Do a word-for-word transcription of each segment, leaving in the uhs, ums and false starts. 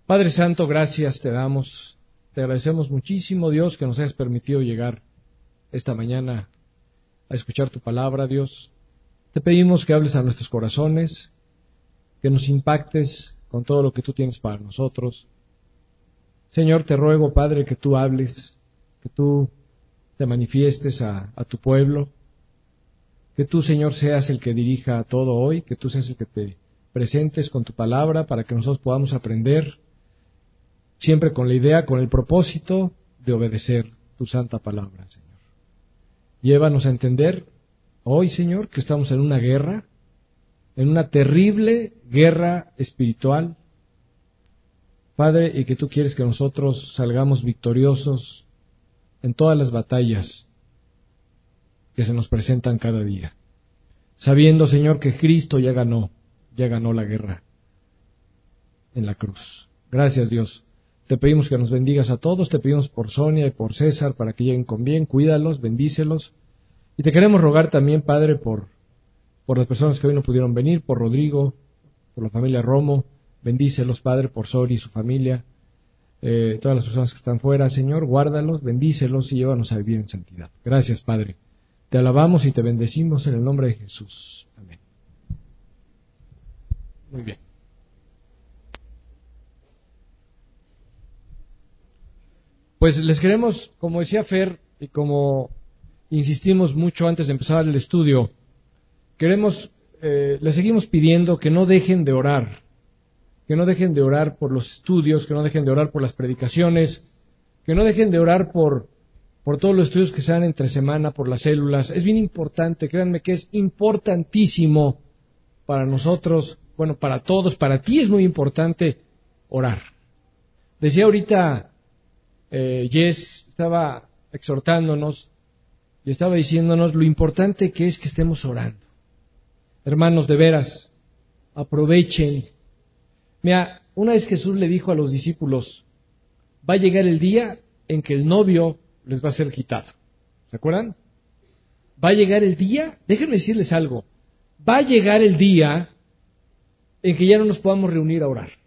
Padre Santo, gracias te damos. Te agradecemos muchísimo, Dios, que nos hayas permitido llegar esta mañana a escuchar tu palabra, Dios. Te pedimos que hables a nuestros corazones, que nos impactes con todo lo que tú tienes para nosotros. Señor, te ruego, Padre, que tú hables, que tú te manifiestes a, a tu pueblo, que tú, Señor, seas el que dirija todo hoy, que tú seas el que te presentes con tu palabra para que nosotros podamos aprender, siempre con la idea, con el propósito de obedecer tu santa palabra, Señor. Llévanos a entender hoy, Señor, que estamos en una guerra, en una terrible guerra espiritual, Padre, y que tú quieres que nosotros salgamos victoriosos en todas las batallas que se nos presentan cada día, sabiendo, Señor, que Cristo ya ganó, ya ganó la guerra en la cruz. Gracias, Dios. Te pedimos que nos bendigas a todos, te pedimos por Sonia y por César para que lleguen con bien, cuídalos, bendícelos. Y te queremos rogar también, Padre, por, por las personas que hoy no pudieron venir, por Rodrigo, por la familia Romo, bendícelos, Padre, por Sori y su familia, eh, todas las personas que están fuera, Señor, guárdalos, bendícelos y llévanos a vivir en santidad. Gracias, Padre. Te alabamos y te bendecimos en el nombre de Jesús. Amén. Muy bien. Pues les queremos, como decía Fer, y como insistimos mucho antes de empezar el estudio, queremos, eh, les seguimos pidiendo que no dejen de orar, que no dejen de orar por los estudios, que no dejen de orar por las predicaciones, que no dejen de orar por, por todos los estudios que se dan entre semana, por las células. Es bien importante, créanme que es importantísimo para nosotros, bueno, para todos, para ti es muy importante orar. Decía ahorita, eh, Jess estaba exhortándonos y estaba diciéndonos lo importante que es que estemos orando. Hermanos, de veras, aprovechen. Mira, una vez Jesús le dijo a los discípulos, va a llegar el día en que el novio les va a ser quitado. ¿Se acuerdan? Va a llegar el día, déjenme decirles algo, va a llegar el día en que ya no nos podamos reunir a orar.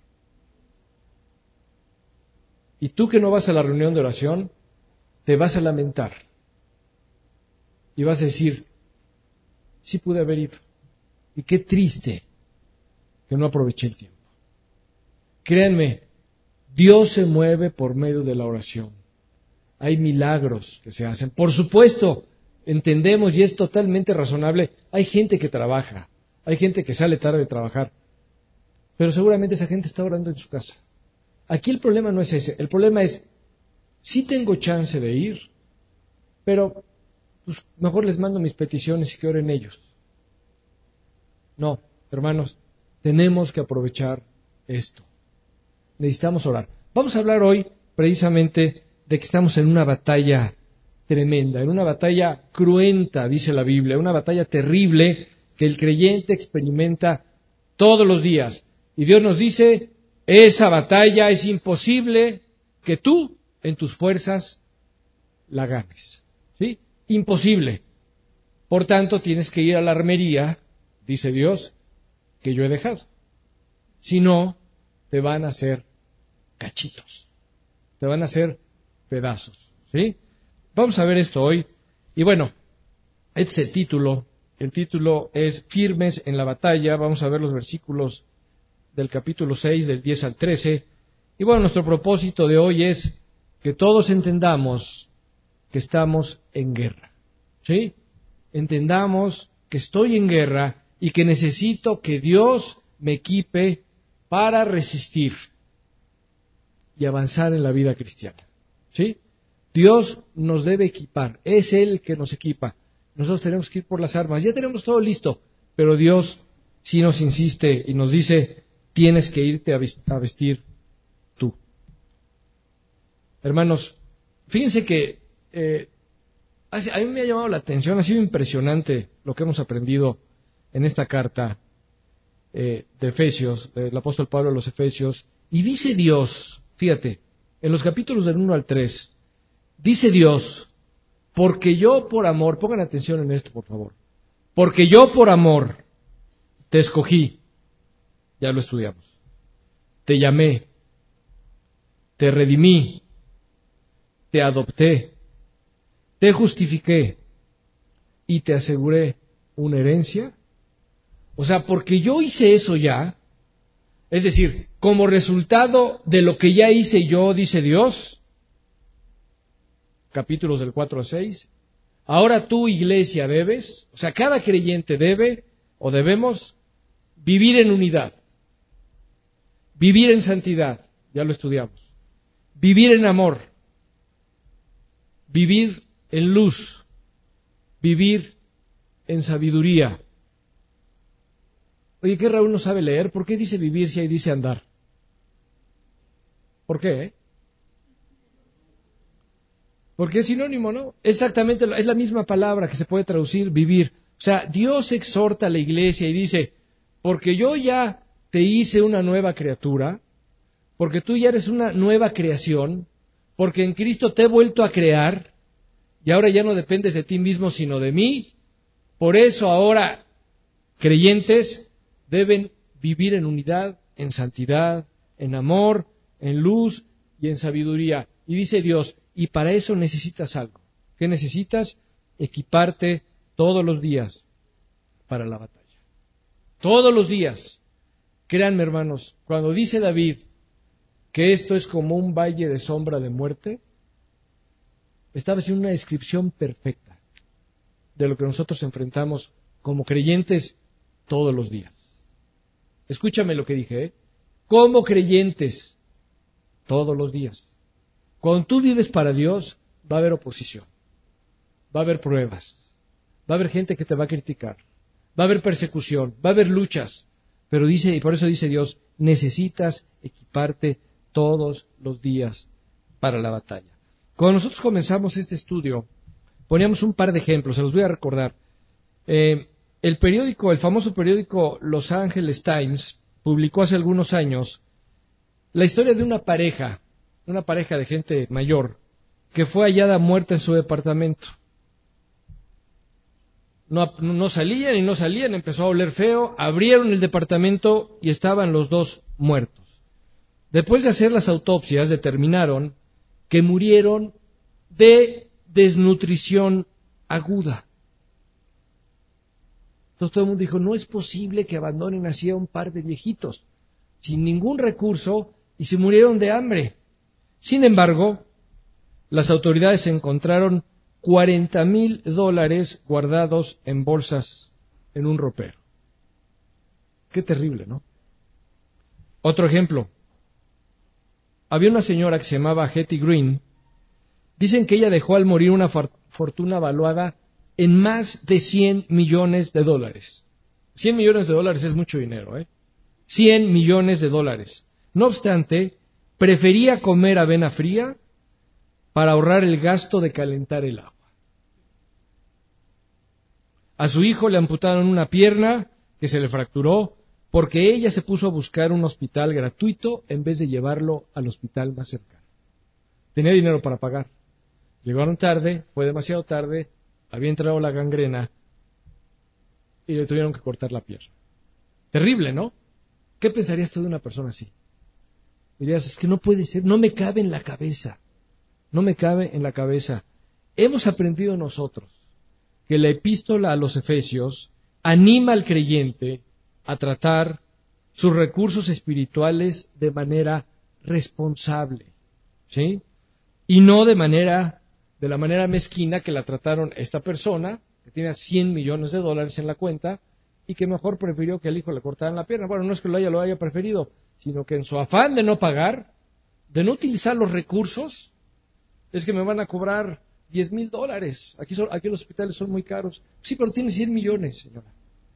Y tú que no vas a la reunión de oración, te vas a lamentar. Y vas a decir, sí pude haber ido. Y qué triste que no aproveché el tiempo. Créanme, Dios se mueve por medio de la oración. Hay milagros que se hacen. Por supuesto, entendemos y es totalmente razonable. Hay gente que trabaja, hay gente que sale tarde de trabajar, pero seguramente esa gente está orando en su casa. Aquí el problema no es ese. El problema es, sí tengo chance de ir, pero pues, mejor les mando mis peticiones y que oren ellos. No, hermanos, tenemos que aprovechar esto. Necesitamos orar. Vamos a hablar hoy precisamente de que estamos en una batalla tremenda, en una batalla cruenta, dice la Biblia, una batalla terrible que el creyente experimenta todos los días. Y Dios nos dice, esa batalla es imposible que tú, en tus fuerzas, la ganes. ¿Sí? Imposible. Por tanto, tienes que ir a la armería, dice Dios, que yo he dejado. Si no, te van a hacer cachitos. Te van a hacer pedazos. ¿Sí? Vamos a ver esto hoy. Y bueno, este es el título. El título es Firmes en la batalla. Vamos a ver los versículos del capítulo seis, del diez al trece. Y bueno, nuestro propósito de hoy es que todos entendamos que estamos en guerra. ¿Sí? Entendamos que estoy en guerra y que necesito que Dios me equipe para resistir y avanzar en la vida cristiana. ¿Sí? Dios nos debe equipar, es Él el que nos equipa. Nosotros tenemos que ir por las armas, ya tenemos todo listo, pero Dios sí nos insiste y nos dice, tienes que irte a vestir tú. Hermanos, fíjense que eh, a mí me ha llamado la atención, ha sido impresionante lo que hemos aprendido en esta carta eh, de Efesios, del apóstol Pablo a los Efesios, y dice Dios, fíjate, en los capítulos del uno al tres, dice Dios, porque yo por amor, pongan atención en esto por favor, porque yo por amor te escogí, ya lo estudiamos, te llamé, te redimí, te adopté, te justifiqué y te aseguré una herencia. O sea, porque yo hice eso ya, es decir, como resultado de lo que ya hice yo, dice Dios, capítulos del cuatro a seis, ahora tú, iglesia, debes, o sea, cada creyente debe o debemos vivir en unidad, vivir en santidad, ya lo estudiamos, vivir en amor, vivir en luz, vivir en sabiduría. Oye, ¿qué Raúl no sabe leer? ¿Por qué dice vivir si ahí dice andar? ¿Por qué? Eh? Porque es sinónimo, ¿no? Exactamente, es la misma palabra que se puede traducir vivir. O sea, Dios exhorta a la iglesia y dice, porque yo ya te hice una nueva criatura, porque tú ya eres una nueva creación, porque en Cristo te he vuelto a crear, y ahora ya no dependes de ti mismo, sino de mí. Por eso ahora, creyentes deben vivir en unidad, en santidad, en amor, en luz y en sabiduría. Y dice Dios, y para eso necesitas algo. ¿Qué necesitas? Equiparte todos los días para la batalla. Todos los días. Créanme, hermanos, cuando dice David que esto es como un valle de sombra de muerte, estaba haciendo una descripción perfecta de lo que nosotros enfrentamos como creyentes todos los días. Escúchame lo que dije, ¿eh? Como creyentes todos los días. Cuando tú vives para Dios, va a haber oposición, va a haber pruebas, va a haber gente que te va a criticar, va a haber persecución, va a haber luchas, pero dice, y por eso dice Dios, necesitas equiparte todos los días para la batalla. Cuando nosotros comenzamos este estudio, poníamos un par de ejemplos, se los voy a recordar. Eh, el periódico, el famoso periódico Los Angeles Times, publicó hace algunos años la historia de una pareja, una pareja de gente mayor, que fue hallada muerta en su departamento. No, no salían y no salían, empezó a oler feo, abrieron el departamento y estaban los dos muertos. Después de hacer las autopsias, determinaron que murieron de desnutrición aguda. Entonces todo el mundo dijo, no es posible que abandonen así a un par de viejitos, sin ningún recurso, y se murieron de hambre. Sin embargo, las autoridades encontraron cuarenta mil dólares guardados en bolsas en un ropero. Qué terrible, ¿no? Otro ejemplo. Había una señora que se llamaba Hetty Green. Dicen que ella dejó al morir una fortuna valuada en más de cien millones de dólares. cien millones de dólares es mucho dinero, ¿eh? cien millones de dólares. No obstante, prefería comer avena fría para ahorrar el gasto de calentar el agua. A su hijo le amputaron una pierna que se le fracturó porque ella se puso a buscar un hospital gratuito en vez de llevarlo al hospital más cercano. Tenía dinero para pagar. Llegaron tarde, fue demasiado tarde, había entrado la gangrena y le tuvieron que cortar la pierna. Terrible, ¿no? ¿Qué pensarías tú de una persona así? Dirías, es que no puede ser, no me cabe en la cabeza. No me cabe en la cabeza. Hemos aprendido nosotros que la epístola a los Efesios anima al creyente a tratar sus recursos espirituales de manera responsable, ¿sí? Y no de manera, de la manera mezquina que la trataron esta persona, que tenía cien millones de dólares en la cuenta, y que mejor prefirió que al hijo le cortaran la pierna. Bueno, no es que lo haya, lo haya preferido, sino que en su afán de no pagar, de no utilizar los recursos, es que me van a cobrar diez mil dólares. Aquí, son, aquí los hospitales son muy caros. Sí, pero tiene cien millones, señora.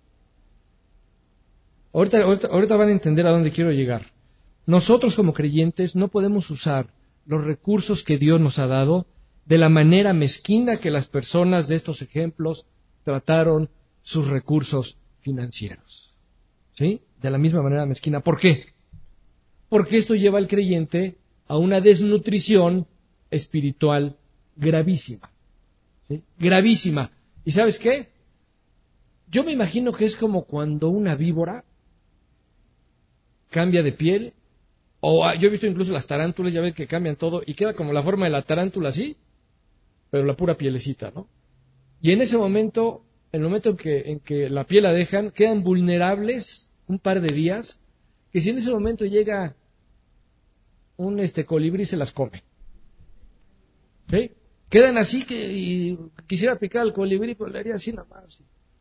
Ahorita, ahorita, ahorita van a entender a dónde quiero llegar. Nosotros como creyentes no podemos usar los recursos que Dios nos ha dado de la manera mezquina que las personas de estos ejemplos trataron sus recursos financieros. ¿Sí? De la misma manera mezquina. ¿Por qué? Porque esto lleva al creyente a una desnutrición espiritual gravísima. ¿Sí? Gravísima. ¿Y sabes qué? Yo me imagino que es como cuando una víbora cambia de piel O yo he visto incluso las tarántulas, ya ven que cambian todo y queda como la forma de la tarántula así, pero la pura pielecita, ¿no? Y en ese momento, en el momento en que, en que la piel la dejan, quedan vulnerables un par de días, que si en ese momento llega un este colibrí se las come. ¿Sí? Quedan así que y quisiera picar al colibrí, pero le haría así nada más.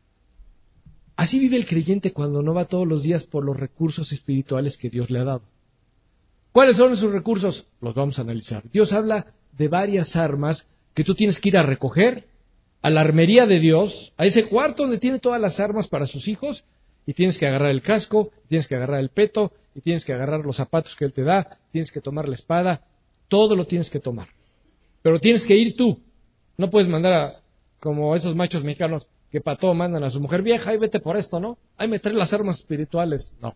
Así vive el creyente cuando no va todos los días por los recursos espirituales que Dios le ha dado. ¿Cuáles son esos recursos? Los vamos a analizar. Dios habla de varias armas que tú tienes que ir a recoger a la armería de Dios, a ese cuarto donde tiene todas las armas para sus hijos, y tienes que agarrar el casco, tienes que agarrar el peto, y tienes que agarrar los zapatos que Él te da, tienes que tomar la espada, todo lo tienes que tomar. Pero tienes que ir tú. No puedes mandar a, como esos machos mexicanos, que para todo mandan a su mujer vieja, ahí vete por esto, ¿no? Ahí me trae las armas espirituales. No.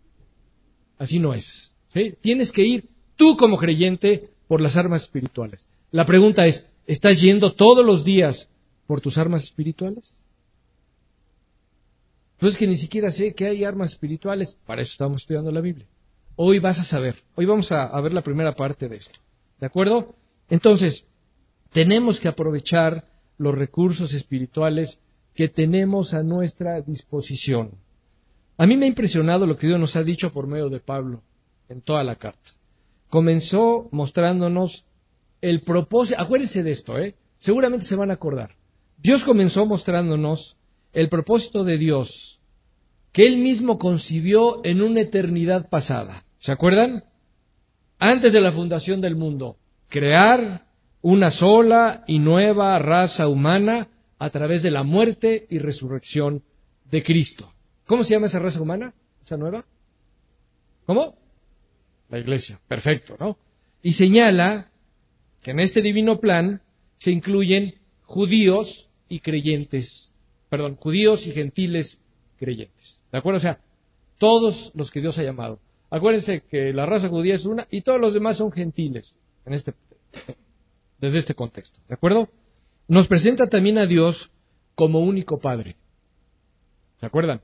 Así no es. ¿Sí? Tienes que ir tú como creyente por las armas espirituales. La pregunta es, ¿estás yendo todos los días por tus armas espirituales? Pues es que ni siquiera sé que hay armas espirituales. Para eso estamos estudiando la Biblia. Hoy vas a saber. Hoy vamos a, a ver la primera parte de esto. ¿De acuerdo? Entonces, tenemos que aprovechar los recursos espirituales que tenemos a nuestra disposición. A mí me ha impresionado lo que Dios nos ha dicho por medio de Pablo en toda la carta. Comenzó mostrándonos el propósito. Acuérdense de esto, ¿eh? Seguramente se van a acordar. Dios comenzó mostrándonos el propósito de Dios que Él mismo concibió en una eternidad pasada. ¿Se acuerdan? Antes de la fundación del mundo, crear una sola y nueva raza humana a través de la muerte y resurrección de Cristo. ¿Cómo se llama esa raza humana? ¿Esa nueva? ¿Cómo? La Iglesia. Perfecto, ¿no? Y señala que en este divino plan se incluyen judíos y creyentes, perdón, judíos y gentiles creyentes. ¿De acuerdo? O sea, todos los que Dios ha llamado. Acuérdense que la raza judía es una y todos los demás son gentiles en este, desde este contexto. ¿De acuerdo? Nos presenta también a Dios como único Padre. ¿Se acuerdan?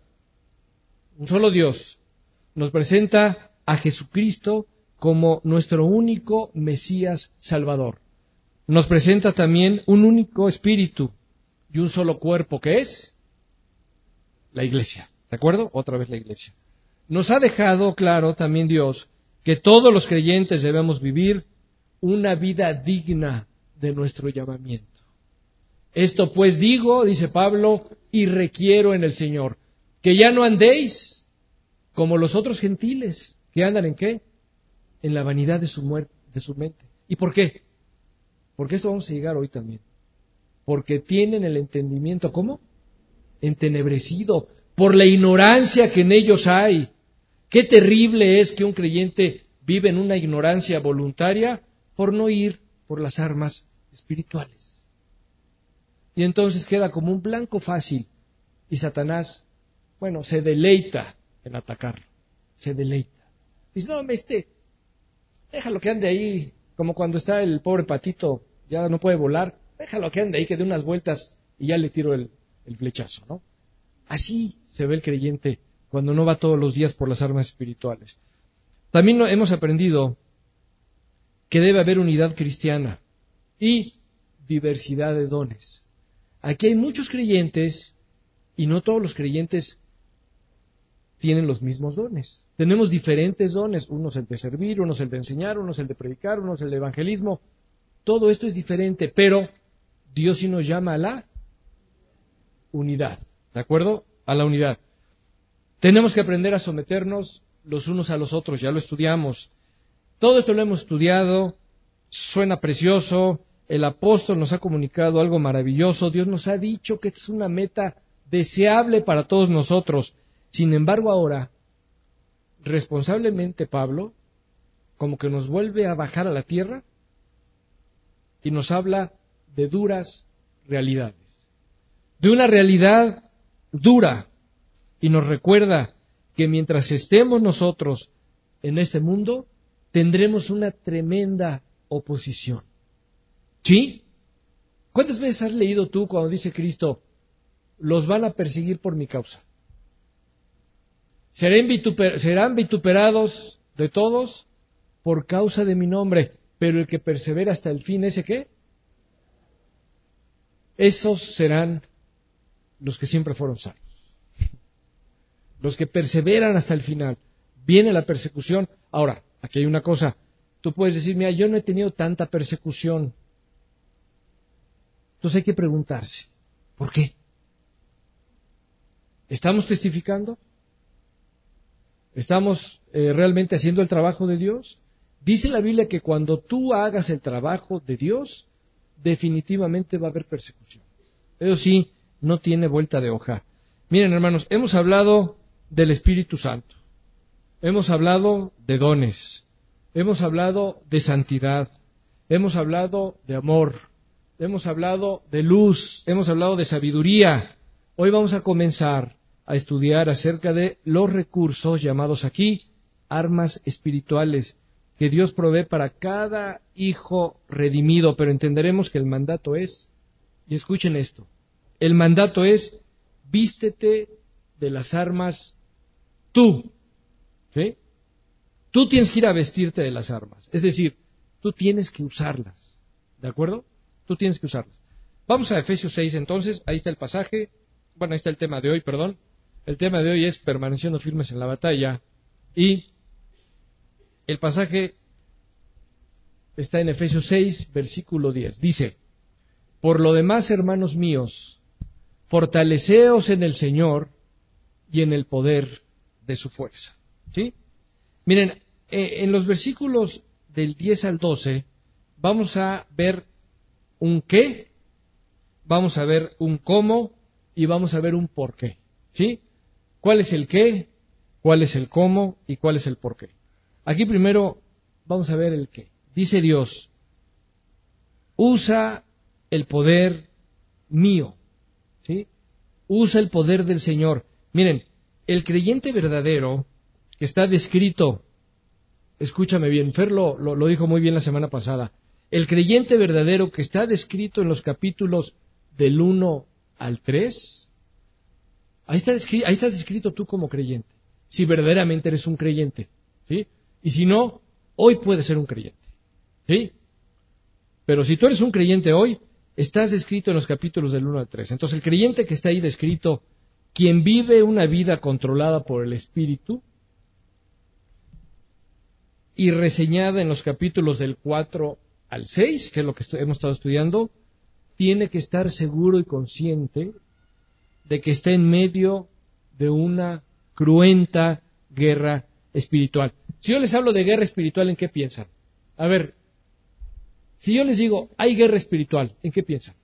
Un solo Dios. Nos presenta a Jesucristo como nuestro único Mesías Salvador. Nos presenta también un único Espíritu y un solo cuerpo, que es la Iglesia. ¿De acuerdo? Otra vez la Iglesia. Nos ha dejado claro también Dios que todos los creyentes debemos vivir una vida digna de nuestro llamamiento. Esto pues digo, dice Pablo, y requiero en el Señor, que ya no andéis como los otros gentiles, que andan en ¿qué? En la vanidad de su muerte, de su mente. ¿Y por qué? Porque esto vamos a llegar hoy también. Porque tienen el entendimiento, ¿cómo? Entenebrecido, por la ignorancia que en ellos hay. Qué terrible es que un creyente vive en una ignorancia voluntaria por no ir por las armas espirituales. Y entonces queda como un blanco fácil. Y Satanás, bueno, se deleita en atacarlo. Se deleita. Dice, no, este, déjalo que ande ahí, como cuando está el pobre patito, ya no puede volar, déjalo que ande ahí, que dé unas vueltas y ya le tiro el, el flechazo, ¿no? Así se ve el creyente cuando no va todos los días por las armas espirituales. También hemos aprendido que debe haber unidad cristiana y diversidad de dones. Aquí hay muchos creyentes y no todos los creyentes tienen los mismos dones. Tenemos diferentes dones, uno es el de servir, uno es el de enseñar, uno es el de predicar, uno es el de evangelismo. Todo esto es diferente, pero Dios sí nos llama a la unidad, ¿de acuerdo? A la unidad. Tenemos que aprender a someternos los unos a los otros, ya lo estudiamos. Todo esto lo hemos estudiado, suena precioso, el apóstol nos ha comunicado algo maravilloso, Dios nos ha dicho que es una meta deseable para todos nosotros. Sin embargo, ahora, responsablemente Pablo, como que nos vuelve a bajar a la tierra y nos habla de duras realidades. De una realidad dura, y nos recuerda que mientras estemos nosotros en este mundo, tendremos una tremenda oposición. ¿Sí? ¿Cuántas veces has leído tú cuando dice Cristo, los van a perseguir por mi causa? Serán, vituper- serán vituperados de todos, por causa de mi nombre, pero el que persevera hasta el fin, ¿ese qué? Esos serán los que siempre fueron salvos. Los que perseveran hasta el final. Viene la persecución. Ahora, aquí hay una cosa. Tú puedes decir, mira, yo no he tenido tanta persecución. Entonces hay que preguntarse, ¿por qué? ¿Estamos testificando? ¿Estamos eh, realmente haciendo el trabajo de Dios? Dice la Biblia que cuando tú hagas el trabajo de Dios, definitivamente va a haber persecución. Eso sí, no tiene vuelta de hoja. Miren, hermanos, hemos hablado del Espíritu Santo. Hemos hablado de dones. Hemos hablado de santidad. Hemos hablado de amor. Hemos hablado de luz. Hemos hablado de sabiduría. Hoy vamos a comenzar a estudiar acerca de los recursos llamados aquí armas espirituales que Dios provee para cada hijo redimido, pero entenderemos que el mandato es, y escuchen esto, el mandato es, vístete de las armas tú, ¿sí? Tú tienes que ir a vestirte de las armas, es decir, tú tienes que usarlas, ¿de acuerdo? Tú tienes que usarlas. Vamos a Efesios seis entonces, ahí está el pasaje, bueno, ahí está el tema de hoy, perdón. El tema de hoy es permaneciendo firmes en la batalla y el pasaje está en Efesios seis, versículo diez. Dice, por lo demás, hermanos míos, fortaleceos en el Señor y en el poder de su fuerza. ¿Sí? Miren, eh, en los versículos del diez al doce vamos a ver un qué, vamos a ver un cómo y vamos a ver un por qué. ¿Sí? ¿Cuál es el qué? ¿Cuál es el cómo? ¿Y cuál es el por qué? Aquí primero vamos a ver el qué. Dice Dios, usa el poder mío, ¿sí? Usa el poder del Señor. Miren, el creyente verdadero que está descrito, escúchame bien, Fer lo, lo, lo dijo muy bien la semana pasada, el creyente verdadero que está descrito en los capítulos del uno al tres, ahí, está descrito, ahí estás descrito tú como creyente, si verdaderamente eres un creyente, ¿sí? Y si no, hoy puedes ser un creyente, ¿sí? Pero si tú eres un creyente hoy, estás descrito en los capítulos del uno al tres. Entonces el creyente que está ahí descrito, quien vive una vida controlada por el Espíritu y reseñada en los capítulos del cuatro al seis, que es lo que hemos estado estudiando, tiene que estar seguro y consciente de que está en medio de una cruenta guerra espiritual. Si yo les hablo de guerra espiritual, ¿en qué piensan? A ver, si yo les digo, hay guerra espiritual, ¿en qué piensan?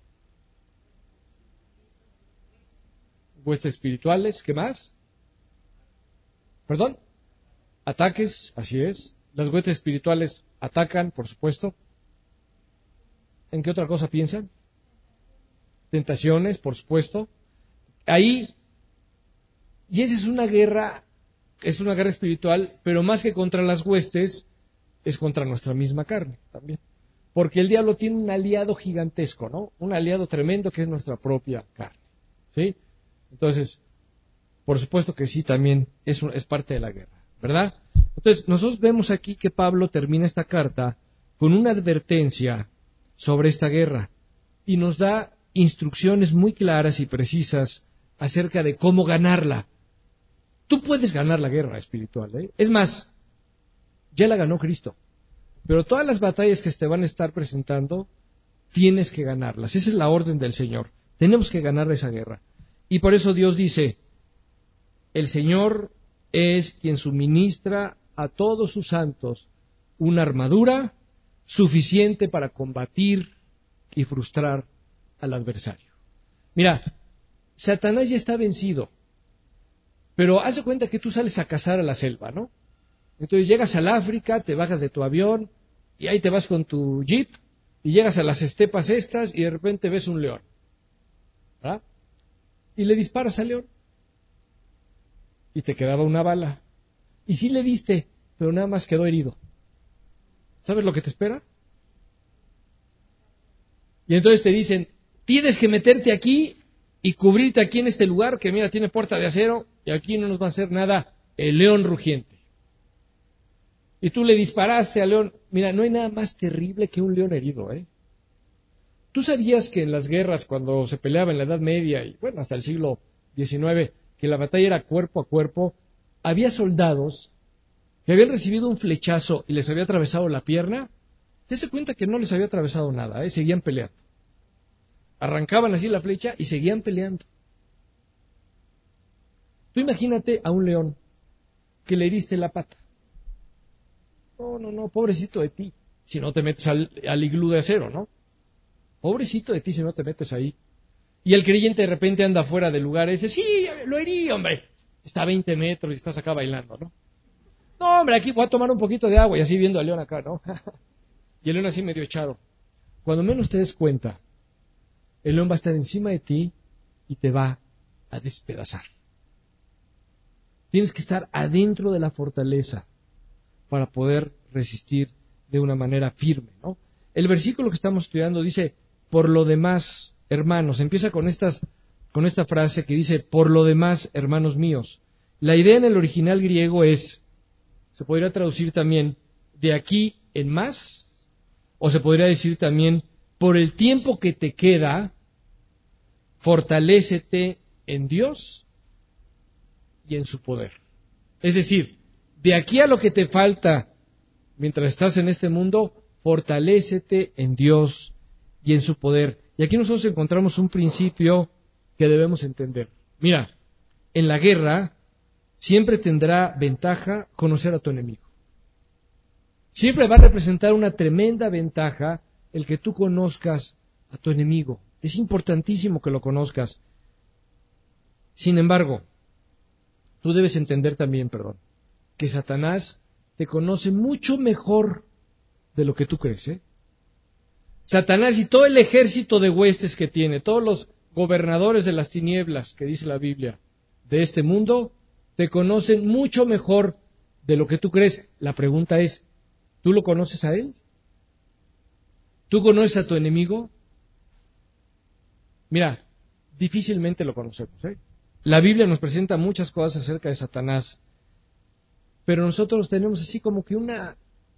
Huestes espirituales, ¿qué más? ¿Perdón? Ataques, así es. Las huestes espirituales atacan, por supuesto. ¿En qué otra cosa piensan? Tentaciones, por supuesto. Ahí, y esa es una guerra, es una guerra espiritual, pero más que contra las huestes, es contra nuestra misma carne también. Porque el diablo tiene un aliado gigantesco, ¿no? Un aliado tremendo que es nuestra propia carne, ¿sí? Entonces, por supuesto que sí, también es, es parte de la guerra, ¿verdad? Entonces, nosotros vemos aquí que Pablo termina esta carta con una advertencia sobre esta guerra y nos da instrucciones muy claras y precisas acerca de cómo ganarla. Tú puedes ganar la guerra espiritual, ¿eh? Es más, ya la ganó Cristo. Pero todas las batallas que te van a estar presentando, tienes que ganarlas. Esa es la orden del Señor. Tenemos que ganar esa guerra. Y por eso Dios dice, el Señor es quien suministra a todos sus santos una armadura suficiente para combatir y frustrar al adversario. Mira, Satanás ya está vencido, pero haz de cuenta que tú sales a cazar a la selva, ¿no? Entonces llegas al África, te bajas de tu avión y ahí te vas con tu jeep y llegas a las estepas estas y de repente ves un león, ¿verdad? Y le disparas al león y te quedaba una bala. Y sí le diste, pero nada más quedó herido. ¿Sabes lo que te espera? Y entonces te dicen, tienes que meterte aquí y cubrirte aquí en este lugar que mira, tiene puerta de acero y aquí no nos va a hacer nada el león rugiente. y tú le disparaste al león. Mira, no hay nada más terrible que un león herido, ¿eh? ¿Tú sabías que en las guerras, cuando se peleaba en la Edad Media y, bueno, hasta el siglo diecinueve, que la batalla era cuerpo a cuerpo, había soldados que habían recibido un flechazo y les había atravesado la pierna? Dese cuenta que no les había atravesado nada, ¿eh? Seguían peleando. Arrancaban así la flecha y seguían peleando. Tú imagínate a un león que le heriste la pata. No, no, no, pobrecito de ti, si no te metes al, al iglú de acero, ¿no? Pobrecito de ti si no te metes ahí. Y el creyente de repente anda fuera del lugar y dice, sí, lo herí, hombre. Está a veinte metros y estás acá bailando, ¿no? No, hombre, aquí voy a tomar un poquito de agua y así viendo al león acá, ¿no? Y el león así medio echado. Cuando menos te des cuenta, el león va a estar encima de ti y te va a despedazar. Tienes que estar adentro de la fortaleza para poder resistir de una manera firme, ¿no? El versículo que estamos estudiando dice, por lo demás, hermanos, empieza con estas, con esta frase que dice, por lo demás, hermanos míos. La idea en el original griego es, se podría traducir también, de aquí en más, o se podría decir también, por el tiempo que te queda, fortalécete en Dios y en su poder. Es decir, de aquí a lo que te falta mientras estás en este mundo, fortalécete en Dios y en su poder. Y aquí nosotros encontramos un principio que debemos entender. Mira, en la guerra siempre tendrá ventaja conocer a tu enemigo. Siempre va a representar una tremenda ventaja el que tú conozcas a tu enemigo. Es importantísimo que lo conozcas. Sin embargo, tú debes entender también, perdón, que Satanás te conoce mucho mejor de lo que tú crees, ¿eh? Satanás y todo el ejército de huestes que tiene, todos los gobernadores de las tinieblas, que dice la Biblia, de este mundo, te conocen mucho mejor de lo que tú crees. La pregunta es, ¿tú lo conoces a él? ¿Tú conoces a tu enemigo? Mira, difícilmente lo conocemos, ¿eh? La Biblia nos presenta muchas cosas acerca de Satanás, pero nosotros tenemos así como que una,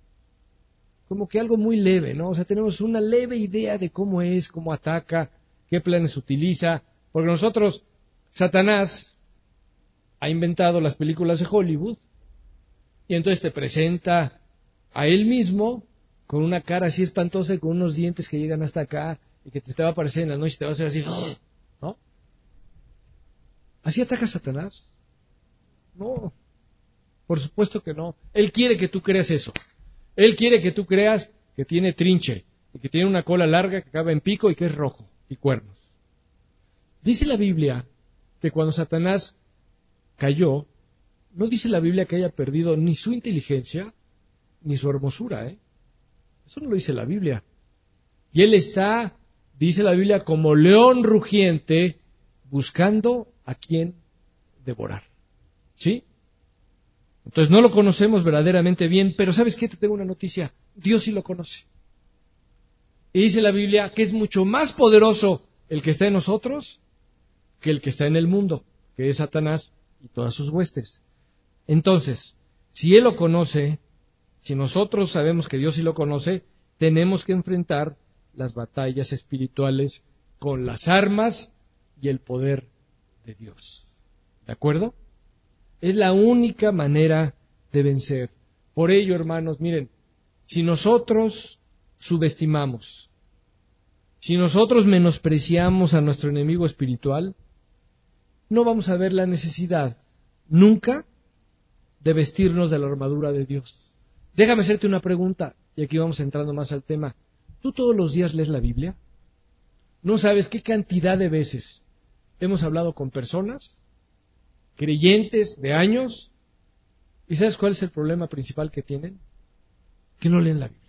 como que algo muy leve, ¿no? O sea, tenemos una leve idea de cómo es, cómo ataca, qué planes utiliza, porque nosotros, Satanás ha inventado las películas de Hollywood, y entonces te presenta a él mismo con una cara así espantosa y con unos dientes que llegan hasta acá, y que te va a aparecer en la noche y te va a hacer así, ¿no? ¿Así ataca Satanás? No, por supuesto que no. Él quiere que tú creas eso. Él quiere que tú creas que tiene trinche, y que tiene una cola larga que acaba en pico y que es rojo, y cuernos. Dice la Biblia que cuando Satanás cayó, no dice la Biblia que haya perdido ni su inteligencia, ni su hermosura, ¿eh? Eso no lo dice la Biblia. Y él está, dice la Biblia, como león rugiente, buscando a quien devorar. ¿Sí? Entonces no lo conocemos verdaderamente bien, pero ¿sabes qué? Te tengo una noticia. Dios sí lo conoce. Y dice la Biblia que es mucho más poderoso el que está en nosotros que el que está en el mundo, que es Satanás y todas sus huestes. Entonces, si Él lo conoce, si nosotros sabemos que Dios sí lo conoce, tenemos que enfrentar las batallas espirituales con las armas y el poder de Dios. ¿De acuerdo? Es la única manera de vencer. Por ello, hermanos, miren, si nosotros subestimamos, si nosotros menospreciamos a nuestro enemigo espiritual, no vamos a ver la necesidad nunca de vestirnos de la armadura de Dios. Déjame hacerte una pregunta, y aquí vamos entrando más al tema. ¿Tú todos los días lees la Biblia? ¿No sabes qué cantidad de veces hemos hablado con personas, creyentes de años, y sabes cuál es el problema principal que tienen? Que no leen la Biblia.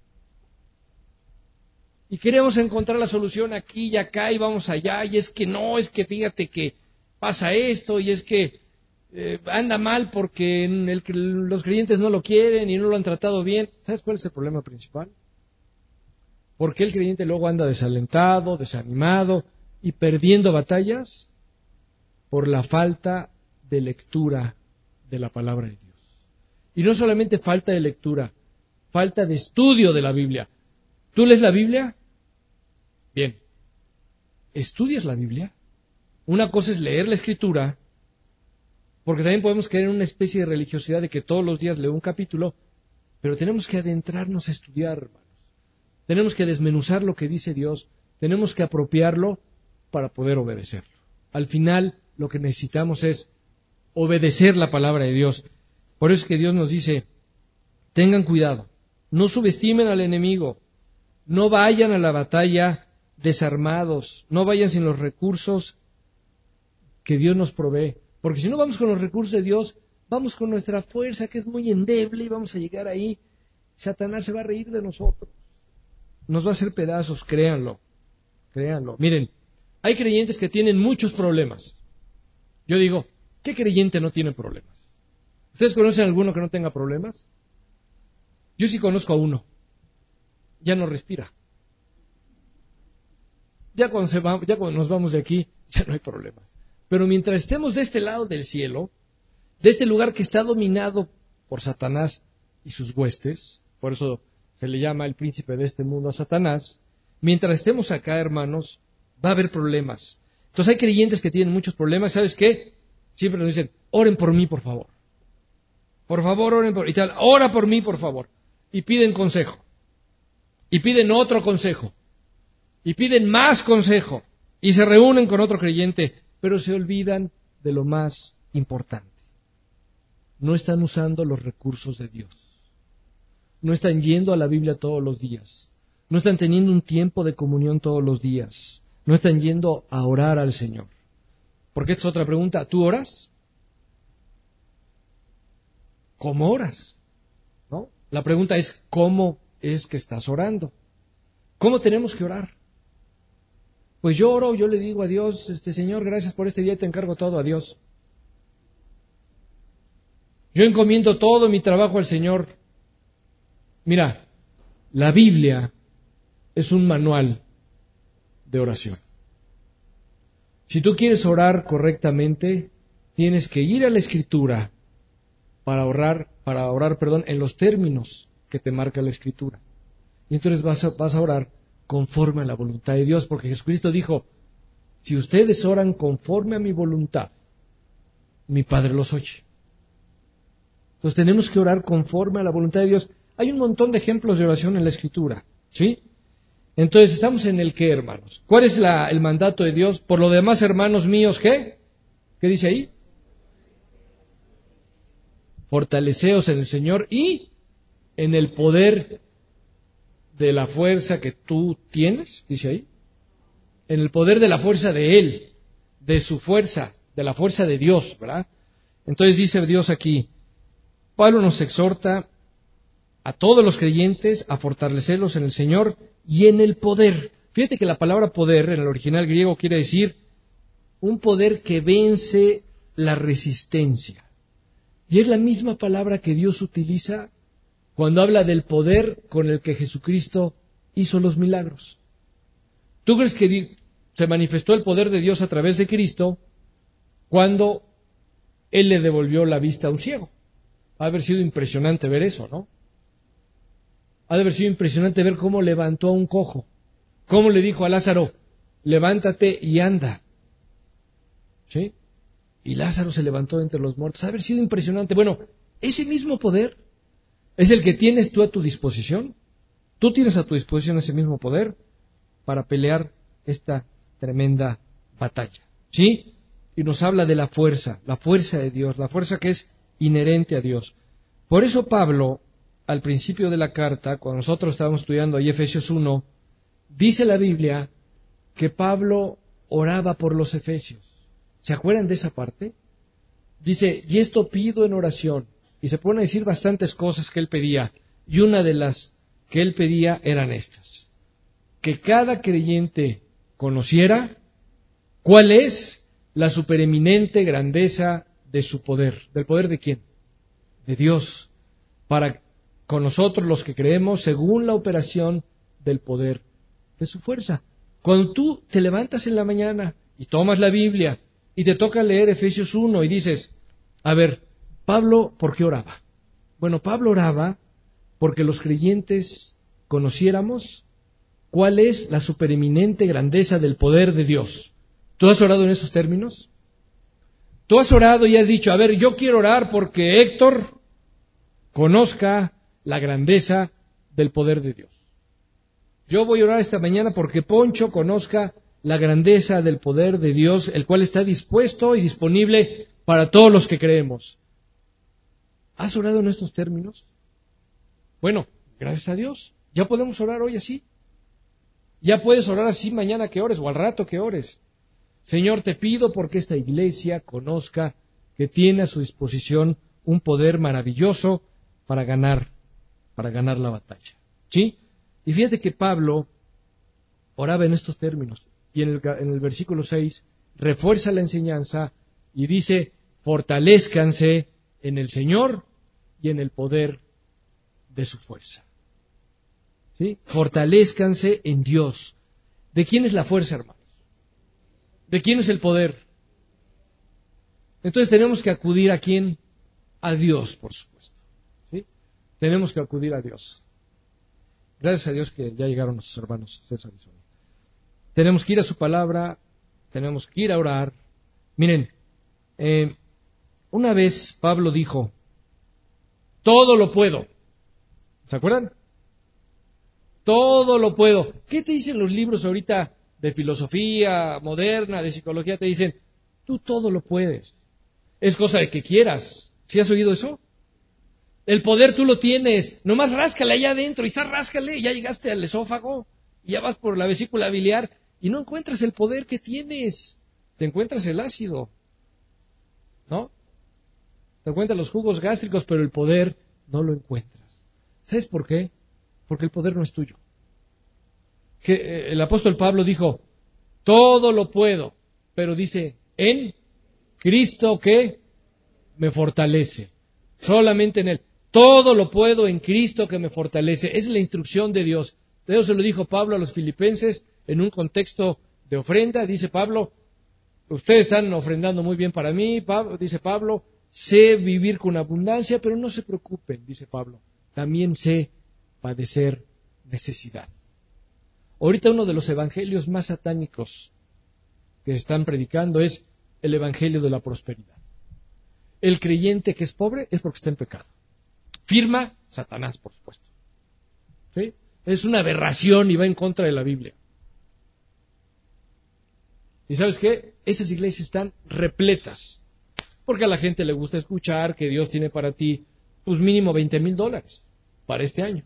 Y queremos encontrar la solución aquí y acá y vamos allá, y es que no, es que fíjate que pasa esto, y es que eh, anda mal porque el, los creyentes no lo quieren y no lo han tratado bien. ¿Sabes cuál es el problema principal? ¿Por qué el creyente luego anda desalentado, desanimado y perdiendo batallas? Por la falta de lectura de la palabra de Dios. Y no solamente falta de lectura, falta de estudio de la Biblia. ¿Tú lees la Biblia? Bien. ¿Estudias la Biblia? Una cosa es leer la Escritura, porque también podemos caer en una especie de religiosidad de que todos los días leo un capítulo, pero tenemos que adentrarnos a estudiar, hermanos. Tenemos que desmenuzar lo que dice Dios, tenemos que apropiarlo para poder obedecerlo. Al final, lo que necesitamos es obedecer la palabra de Dios. Por eso es que Dios nos dice, tengan cuidado, no subestimen al enemigo, no vayan a la batalla desarmados, no vayan sin los recursos que Dios nos provee. Porque si no vamos con los recursos de Dios, vamos con nuestra fuerza que es muy endeble y vamos a llegar ahí. Satanás se va a reír de nosotros. Nos va a hacer pedazos, créanlo, créanlo. Miren, hay creyentes que tienen muchos problemas. Yo digo, ¿qué creyente no tiene problemas? ¿Ustedes conocen a alguno que no tenga problemas? Yo sí conozco a uno. Ya no respira. Ya cuando, se va, ya cuando nos vamos de aquí, ya no hay problemas. Pero mientras estemos de este lado del cielo, de este lugar que está dominado por Satanás y sus huestes, por eso se le llama el príncipe de este mundo a Satanás, mientras estemos acá, hermanos, va a haber problemas. Entonces hay creyentes que tienen muchos problemas, ¿sabes qué? Siempre nos dicen, oren por mí, por favor. Por favor, oren por mí. Y tal, ora por mí, por favor. Y piden consejo. Y piden otro consejo. Y piden más consejo. Y se reúnen con otro creyente, pero se olvidan de lo más importante. No están usando los recursos de Dios. No están yendo a la Biblia todos los días. No están teniendo un tiempo de comunión todos los días. No están yendo a orar al Señor. Porque esta es otra pregunta. ¿Tú oras? ¿Cómo oras? ¿No? La pregunta es, ¿cómo es que estás orando? ¿Cómo tenemos que orar? Pues yo oro, yo le digo a Dios, este Señor, gracias por este día, te encargo todo a Dios. Yo encomiendo todo mi trabajo al Señor. Mira, la Biblia es un manual de oración. Si tú quieres orar correctamente, tienes que ir a la Escritura para orar, para orar, perdón, en los términos que te marca la Escritura. Y entonces vas a, vas a orar conforme a la voluntad de Dios, porque Jesucristo dijo, si ustedes oran conforme a mi voluntad, mi Padre los oye. Entonces tenemos que orar conforme a la voluntad de Dios. Hay un montón de ejemplos de oración en la Escritura, ¿sí? Entonces estamos en el qué, hermanos. ¿Cuál es la, el mandato de Dios? Por lo demás, hermanos míos, ¿qué? ¿Qué dice ahí? Fortaleceos en el Señor y en el poder de la fuerza que tú tienes, dice ahí. En el poder de la fuerza de Él, de su fuerza, de la fuerza de Dios, ¿verdad? Entonces dice Dios aquí, Pablo nos exhorta a todos los creyentes a fortalecerlos en el Señor y en el poder. Fíjate que la palabra poder en el original griego quiere decir un poder que vence la resistencia. Y es la misma palabra que Dios utiliza cuando habla del poder con el que Jesucristo hizo los milagros. ¿Tú crees que se manifestó el poder de Dios a través de Cristo cuando Él le devolvió la vista a un ciego? Ha de haber sido impresionante ver eso, ¿no? Ha de haber sido impresionante ver cómo levantó a un cojo, cómo le dijo a Lázaro, levántate y anda. ¿Sí? Y Lázaro se levantó de entre los muertos. Ha de haber sido impresionante. Bueno, ese mismo poder es el que tienes tú a tu disposición. Tú tienes a tu disposición ese mismo poder para pelear esta tremenda batalla. ¿Sí? Y nos habla de la fuerza, la fuerza de Dios, la fuerza que es inherente a Dios. Por eso Pablo, al principio de la carta, cuando nosotros estábamos estudiando ahí Efesios uno, dice la Biblia que Pablo oraba por los efesios. ¿Se acuerdan de esa parte? Dice, y esto pido en oración. Y se pone a decir bastantes cosas que él pedía. Y una de las que él pedía eran estas. Que cada creyente conociera cuál es la supereminente grandeza de su poder. ¿Del poder de quién? De Dios. Para con nosotros los que creemos según la operación del poder de su fuerza. Cuando tú te levantas en la mañana y tomas la Biblia y te toca leer Efesios uno y dices, a ver, Pablo, ¿por qué oraba? Bueno, Pablo oraba porque los creyentes conociéramos cuál es la supereminente grandeza del poder de Dios. ¿Tú has orado en esos términos? Tú has orado y has dicho, a ver, yo quiero orar porque Héctor conozca la grandeza del poder de Dios. Yo voy a orar esta mañana porque Poncho conozca la grandeza del poder de Dios, el cual está dispuesto y disponible para todos los que creemos. ¿Has orado en estos términos? Bueno, gracias a Dios, ya podemos orar hoy así. Ya puedes orar así mañana que ores o al rato que ores. Señor, te pido porque esta iglesia conozca que tiene a su disposición un poder maravilloso para ganar, para ganar la batalla. ¿Sí? Y fíjate que Pablo oraba en estos términos. Y en el, en el versículo seis refuerza la enseñanza y dice, fortalezcanse en el Señor y en el poder de su fuerza. ¿Sí? Fortalezcanse en Dios. ¿De quién es la fuerza, hermanos? ¿De quién es el poder? Entonces tenemos que acudir a quién? A Dios, por supuesto. ¿Sí? Tenemos que acudir a Dios. Gracias a Dios que ya llegaron nuestros hermanos César y Sonia. Tenemos que ir a su palabra, tenemos que ir a orar. Miren, eh, una vez Pablo dijo, todo lo puedo. ¿Se acuerdan? Todo lo puedo. ¿Qué te dicen los libros ahorita de filosofía moderna, de psicología? Te dicen, tú todo lo puedes. Es cosa de que quieras. ¿Sí has oído eso? El poder tú lo tienes. Nomás ráscale allá adentro y estás ráscale y ya llegaste al esófago y ya vas por la vesícula biliar y no encuentras el poder que tienes. Te encuentras el ácido, ¿no? Te encuentras los jugos gástricos, pero el poder no lo encuentras. ¿Sabes por qué? Porque el poder no es tuyo. Que eh, el apóstol Pablo dijo, todo lo puedo, pero dice, en Cristo que me fortalece. Solamente en Él. Todo lo puedo en Cristo que me fortalece. Esa es la instrucción de Dios. Dios se lo dijo Pablo a los filipenses en un contexto de ofrenda. Dice Pablo, ustedes están ofrendando muy bien para mí. Pablo, dice Pablo, sé vivir con abundancia, pero no se preocupen, dice Pablo. También sé padecer necesidad. Ahorita uno de los evangelios más satánicos que se están predicando es el evangelio de la prosperidad. El creyente que es pobre es porque está en pecado. Firma Satanás, por supuesto. ¿Sí? Es una aberración y va en contra de la Biblia. ¿Y sabes qué? Esas iglesias están repletas. Porque a la gente le gusta escuchar que Dios tiene para ti, pues mínimo veinte mil dólares para este año.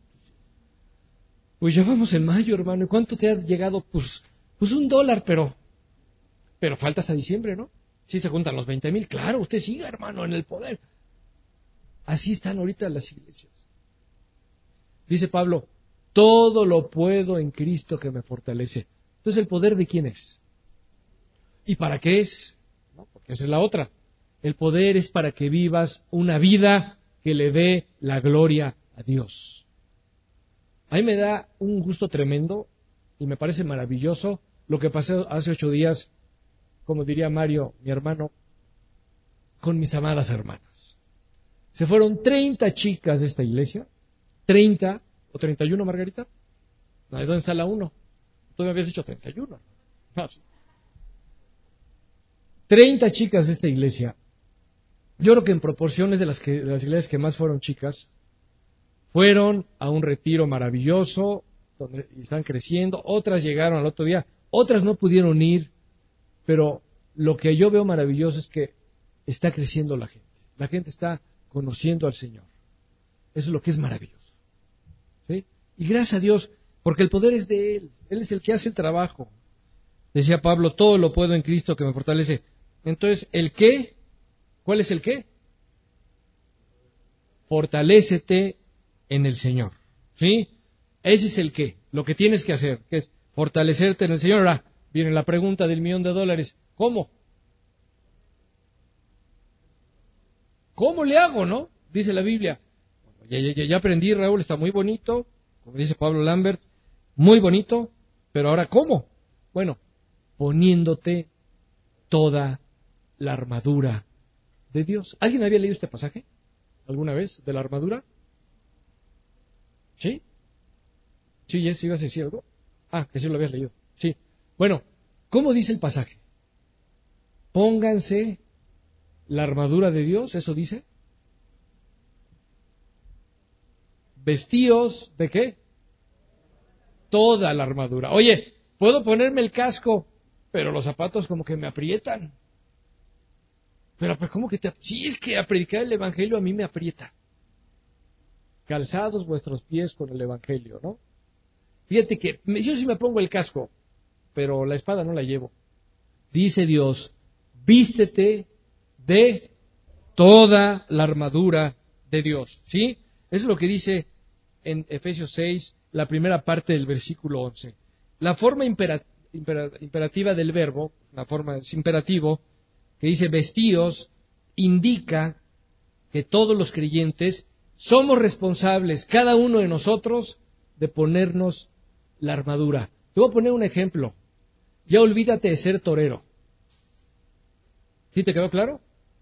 Pues ya vamos en mayo, hermano. ¿Y cuánto te ha llegado? Pues, pues un dólar, pero, pero falta hasta diciembre, ¿no? Si se juntan los veinte mil, claro, usted siga, hermano, en el poder. Así están ahorita las iglesias. Dice Pablo, todo lo puedo en Cristo que me fortalece. Entonces, ¿el poder de quién es? ¿Y para qué es? No, porque esa es la otra. El poder es para que vivas una vida que le dé la gloria a Dios. A mí me da un gusto tremendo y me parece maravilloso lo que pasó hace ocho días, como diría Mario, mi hermano, con mis amadas hermanas. Se fueron treinta chicas de esta iglesia, treinta o treinta y uno, Margarita. ¿De dónde está la uno? Tú me habías dicho treinta y uno. No, sí. treinta chicas de esta iglesia. Yo creo que en proporciones de las, que, de las iglesias que más fueron chicas, fueron a un retiro maravilloso, donde están creciendo, otras llegaron al otro día, otras no pudieron ir, pero lo que yo veo maravilloso es que está creciendo la gente. La gente está conociendo al Señor. Eso es lo que es maravilloso. ¿Sí? Y gracias a Dios, porque el poder es de Él. Él es el que hace el trabajo. Decía Pablo, todo lo puedo en Cristo que me fortalece. Entonces, ¿el qué? ¿Cuál es el qué? Fortalécete en el Señor. ¿Sí? Ese es el qué. Lo que tienes que hacer, que es fortalecerte en el Señor. Ahora, viene la pregunta del millón de dólares. ¿Cómo? ¿Cómo le hago, no? Dice la Biblia. Ya, ya, ya aprendí, Raúl, está muy bonito, como dice Pablo Lambert, muy bonito, pero ahora ¿cómo? Bueno, poniéndote toda la armadura de Dios. ¿Alguien había leído este pasaje? alguna vez de la armadura? ¿Sí? ¿Sí, Jess, ibas a decir algo? Ah, que sí lo habías leído. Sí. Bueno, ¿cómo dice el pasaje? Pónganse la armadura de Dios, ¿eso dice? Vestíos, ¿de qué? Toda la armadura. Oye, puedo ponerme el casco, pero los zapatos como que me aprietan. Pero, pero ¿cómo que te... Sí, es que a predicar el Evangelio a mí me aprieta. Calzados vuestros pies con el Evangelio, ¿no? Fíjate que yo sí me pongo el casco, pero la espada no la llevo. Dice Dios, vístete de toda la armadura de Dios, ¿sí? Eso es lo que dice en Efesios seis, la primera parte del versículo once. La forma impera, impera, imperativa del verbo, la forma es imperativo, que dice vestíos, indica que todos los creyentes somos responsables, cada uno de nosotros, de ponernos la armadura. Te voy a poner un ejemplo. Ya olvídate de ser torero. ¿Sí te quedó claro?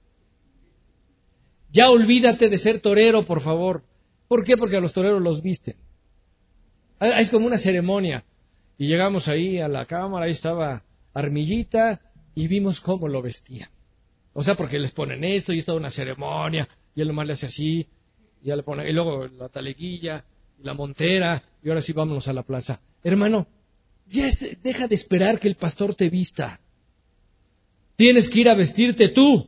Ya olvídate de ser torero, por favor. ¿Por qué? Porque a los toreros los visten. Es como una ceremonia. Y llegamos ahí a la cámara, ahí estaba Armillita, y vimos cómo lo vestían. O sea, porque les ponen esto, y es toda una ceremonia, y él nomás le hace así, y, ya le pone, y luego la taleguilla, y la montera, y ahora sí vámonos a la plaza. Hermano, ya es, deja de esperar que el pastor te vista. Tienes que ir a vestirte tú.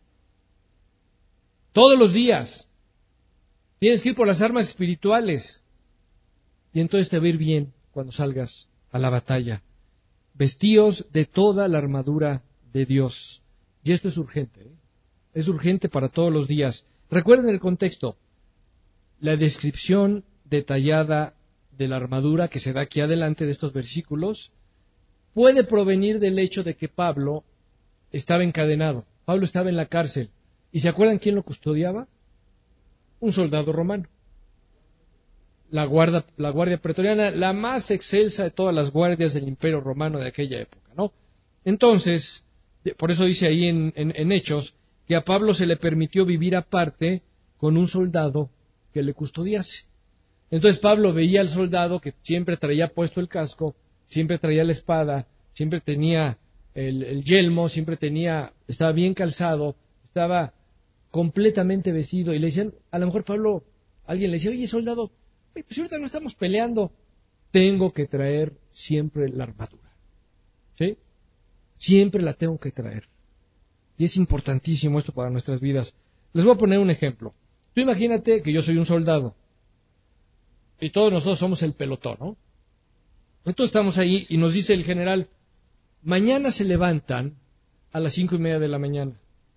Todos los días. Tienes que ir por las armas espirituales. Y entonces te va a ir bien cuando salgas a la batalla. Vestíos de toda la armadura de Dios. Y esto es urgente. ¿eh? Es urgente para todos los días. Recuerden el contexto. La descripción detallada de la armadura que se da aquí adelante de estos versículos puede provenir del hecho de que Pablo estaba encadenado. Pablo estaba en la cárcel. ¿Y se acuerdan quién lo custodiaba? Un soldado romano. La guardia, la guardia pretoriana, la más excelsa de todas las guardias del Imperio Romano de aquella época, ¿no? Entonces, por eso dice ahí en, en, en Hechos, que a Pablo se le permitió vivir aparte con un soldado que le custodiase. Entonces Pablo veía al soldado que siempre traía puesto el casco, siempre traía la espada, siempre tenía el, el yelmo, siempre tenía, estaba bien calzado, estaba completamente vestido, y le decían, a lo mejor Pablo, alguien le decía, oye soldado, pues ahorita no estamos peleando, tengo que traer siempre la armadura, ¿sí? Siempre la tengo que traer, y es importantísimo esto para nuestras vidas. Les voy a poner un ejemplo. Tú imagínate que yo soy un soldado, y todos nosotros somos el pelotón, ¿no? Entonces estamos ahí, y nos dice el general, mañana se levantan a las cinco y media de la mañana.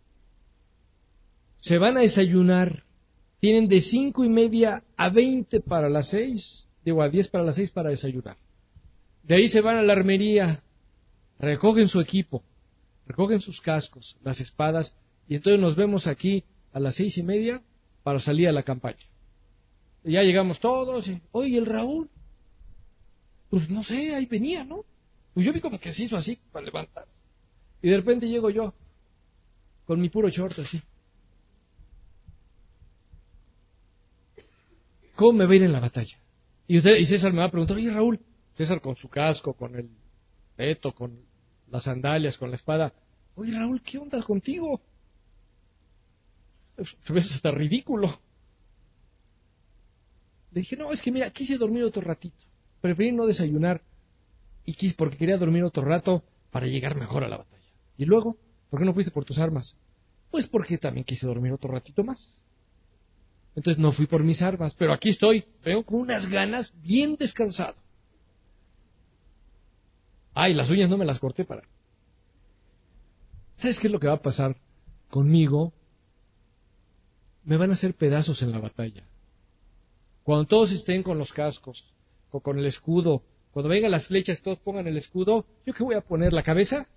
Se van a desayunar, tienen de cinco y media a veinte para las seis, digo a diez para las seis para desayunar. De ahí se van a la armería, recogen su equipo, recogen sus cascos, las espadas, y entonces nos vemos aquí a las seis y media para salir a la campaña. Y ya llegamos todos, y, oye, el Raúl, pues no sé, ahí venía, ¿no? Pues yo vi como que se hizo así para levantarse. Y de repente llego yo, con mi puro short así. ¿Cómo me va a ir en la batalla? Y usted y César me va a preguntar, oye Raúl, César con su casco, con el peto, con las sandalias, con la espada, oye Raúl, ¿qué onda contigo? Te ves hasta ridículo. Le dije, no, es que mira, quise dormir otro ratito, preferí no desayunar, y quise, porque quería dormir otro rato para llegar mejor a la batalla. Y luego, ¿por qué no fuiste por tus armas? Pues porque también quise dormir otro ratito más. Entonces no fui por mis armas, pero aquí estoy, veo con unas ganas, bien descansado. Ay, las uñas no me las corté para... ¿Sabes qué es lo que va a pasar conmigo? Me van a hacer pedazos en la batalla. Cuando todos estén con los cascos, o con el escudo, cuando vengan las flechas, todos pongan el escudo, ¿yo qué voy a poner? ¿La cabeza?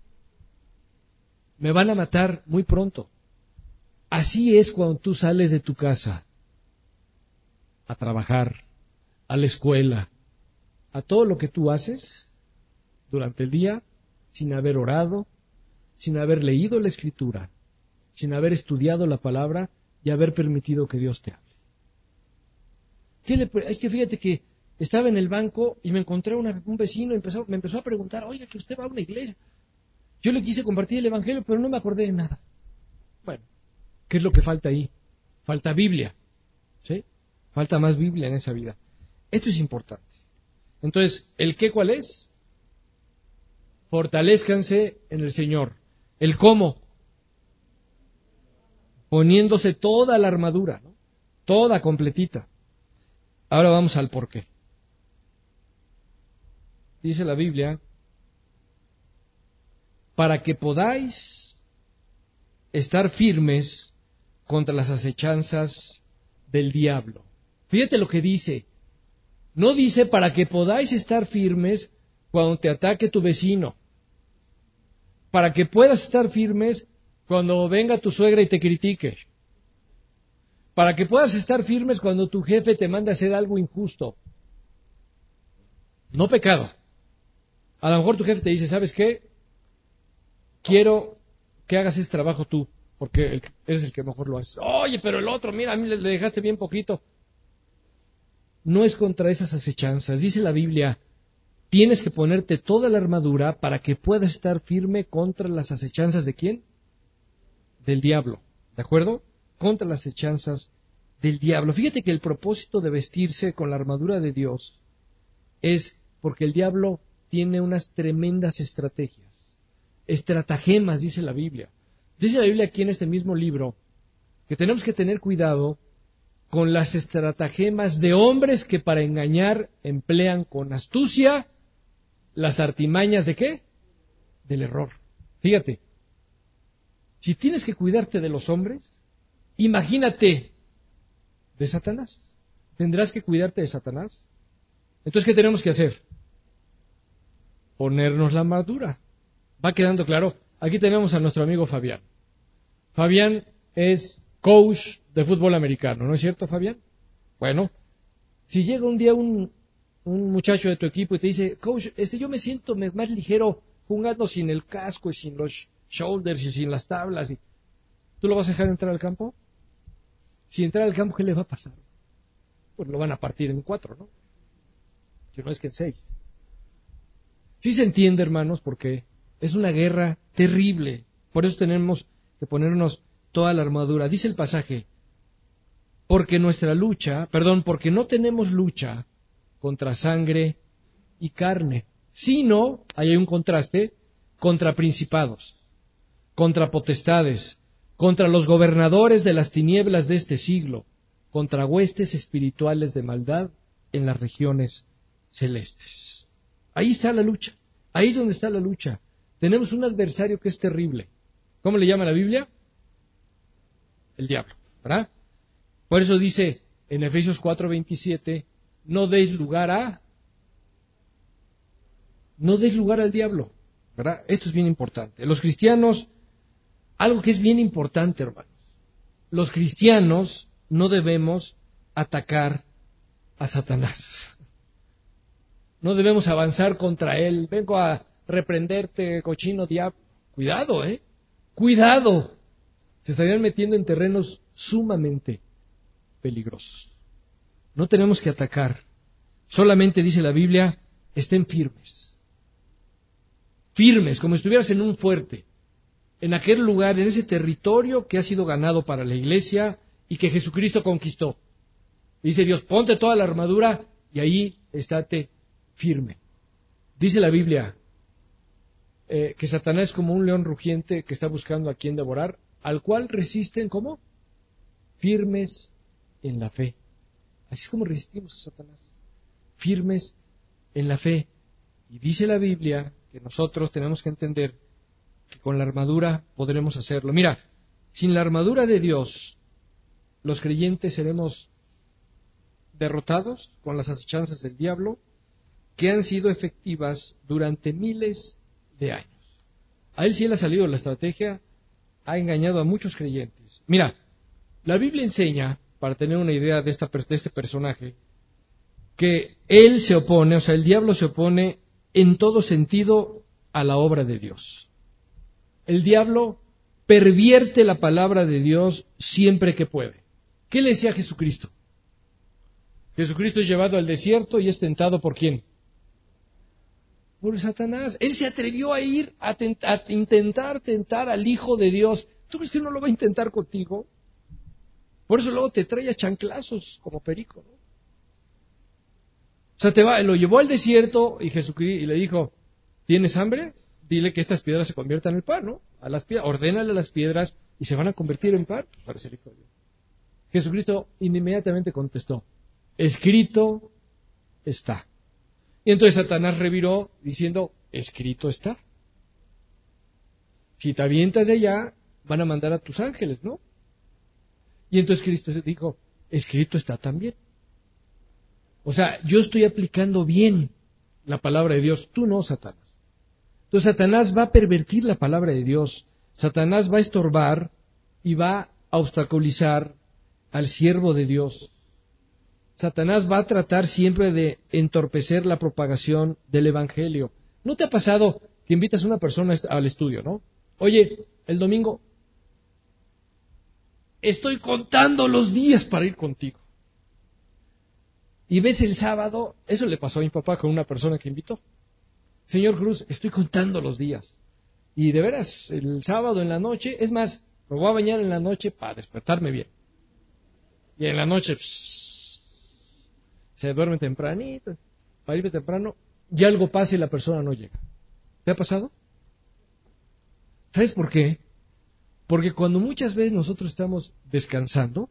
Me van a matar muy pronto. Así es cuando tú sales de tu casa a trabajar, a la escuela, a todo lo que tú haces durante el día, sin haber orado, sin haber leído la Escritura, sin haber estudiado la palabra, y haber permitido que Dios te hable. ¿Qué le, es que fíjate que estaba en el banco y me encontré una, un vecino y empezó, me empezó a preguntar, oiga, que usted va a una iglesia. Yo le quise compartir el evangelio, pero no me acordé de nada. Bueno, ¿qué es lo que falta ahí? Falta Biblia, ¿sí? Falta más Biblia en esa vida. Esto es importante. Entonces, ¿el qué cuál es? Fortalézcanse en el Señor. ¿El cómo? Poniéndose toda la armadura, ¿no? Toda completita. Ahora vamos al por qué. Dice la Biblia, para que podáis estar firmes contra las acechanzas del diablo. Fíjate lo que dice. No dice para que podáis estar firmes cuando te ataque tu vecino. Para que puedas estar firmes cuando venga tu suegra y te critique. Para que puedas estar firmes cuando tu jefe te manda a hacer algo injusto. No pecado. A lo mejor tu jefe te dice, ¿sabes qué? Quiero que hagas ese trabajo tú, porque eres el que mejor lo hace. Oye, pero el otro, mira, a mí le dejaste bien poquito. No es contra esas acechanzas. Dice la Biblia, tienes que ponerte toda la armadura para que puedas estar firme contra las acechanzas ¿de quién? Del diablo. ¿De acuerdo? Contra las acechanzas del diablo. Fíjate que el propósito de vestirse con la armadura de Dios es porque el diablo tiene unas tremendas estrategias. Estratagemas, dice la Biblia. Dice la Biblia aquí en este mismo libro que tenemos que tener cuidado con las estratagemas de hombres que para engañar emplean con astucia las artimañas ¿de qué? Del error. Fíjate, si tienes que cuidarte de los hombres, imagínate de Satanás. ¿Tendrás que cuidarte de Satanás? Entonces, ¿qué tenemos que hacer? Ponernos la armadura. ¿Va quedando claro? Aquí tenemos a nuestro amigo Fabián. Fabián es coach de fútbol americano, ¿no es cierto, Fabián? Bueno, si llega un día un, un muchacho de tu equipo y te dice, coach, este, yo me siento más ligero jugando sin el casco y sin los shoulders y sin las tablas, y ¿tú lo vas a dejar entrar al campo? Si entra al campo, ¿qué le va a pasar? Pues lo van a partir en cuatro, ¿no? Si no es que en seis. Sí se entiende, hermanos, porque es una guerra terrible. Por eso tenemos que ponernos toda la armadura. Dice el pasaje, porque nuestra lucha, perdón, porque no tenemos lucha contra sangre y carne, sino, ahí hay un contraste, contra principados, contra potestades, contra los gobernadores de las tinieblas de este siglo, contra huestes espirituales de maldad en las regiones celestes. Ahí está la lucha, ahí es donde está la lucha. Tenemos un adversario que es terrible. ¿Cómo le llama la Biblia? El diablo, ¿verdad? Por eso dice en Efesios cuatro veintisiete, no deis lugar a... No deis lugar al diablo, ¿verdad? Esto es bien importante. Los cristianos, algo que es bien importante, hermanos, los cristianos no debemos atacar a Satanás. No debemos avanzar contra él. Vengo a reprenderte, cochino diablo. Cuidado, ¿eh? Cuidado. Se estarían metiendo en terrenos sumamente peligrosos. No tenemos que atacar. Solamente dice la Biblia, estén firmes. Firmes, como si estuvieras en un fuerte. En aquel lugar, en ese territorio que ha sido ganado para la iglesia y que Jesucristo conquistó. Dice Dios, ponte toda la armadura y ahí estate firme. Dice la Biblia eh, que Satanás es como un león rugiente que está buscando a quien devorar, al cual resisten, ¿cómo? Firmes en la fe. Así es como resistimos a Satanás. Firmes en la fe. Y dice la Biblia que nosotros tenemos que entender que con la armadura podremos hacerlo. Mira, sin la armadura de Dios, los creyentes seremos derrotados con las acechanzas del diablo que han sido efectivas durante miles de años. A él sí le ha salido la estrategia, ha engañado a muchos creyentes. Mira, la Biblia enseña, para tener una idea de, esta, de este personaje, que él se opone, o sea, el diablo se opone en todo sentido a la obra de Dios. El diablo pervierte la palabra de Dios siempre que puede. ¿Qué le decía Jesucristo? Jesucristo es llevado al desierto y es tentado ¿por quién? Por Satanás. Él se atrevió a ir a, tent- a intentar tentar al Hijo de Dios. ¿Tú crees que no lo va a intentar contigo? Por eso luego te trae a chanclazos como perico, ¿no? O sea, te va, lo llevó al desierto y Jesucristo y le dijo, ¿tienes hambre? Dile que estas piedras se conviertan en pan, ¿no? A las piedras, ordénale a las piedras y se van a convertir en pan. Parece el Hijo de Dios. Jesucristo inmediatamente contestó, escrito está. Y entonces Satanás reviró diciendo, escrito está. Si te avientas de allá, van a mandar a tus ángeles, ¿no? Y entonces Cristo dijo, escrito está también. O sea, yo estoy aplicando bien la palabra de Dios, tú no, Satanás. Entonces Satanás va a pervertir la palabra de Dios, Satanás va a estorbar y va a obstaculizar al siervo de Dios. Satanás va a tratar siempre de entorpecer la propagación del Evangelio. ¿No te ha pasado que invitas a una persona al estudio, no? Oye, el domingo estoy contando los días para ir contigo. Y ves el sábado, eso le pasó a mi papá con una persona que invitó. Señor Cruz, estoy contando los días. Y de veras, el sábado en la noche, es más, me voy a bañar en la noche para despertarme bien. Y en la noche, pss, se duerme tempranito, para irme temprano, y algo pasa y la persona no llega. ¿Te ha pasado? ¿Sabes por qué? Porque cuando muchas veces nosotros estamos descansando,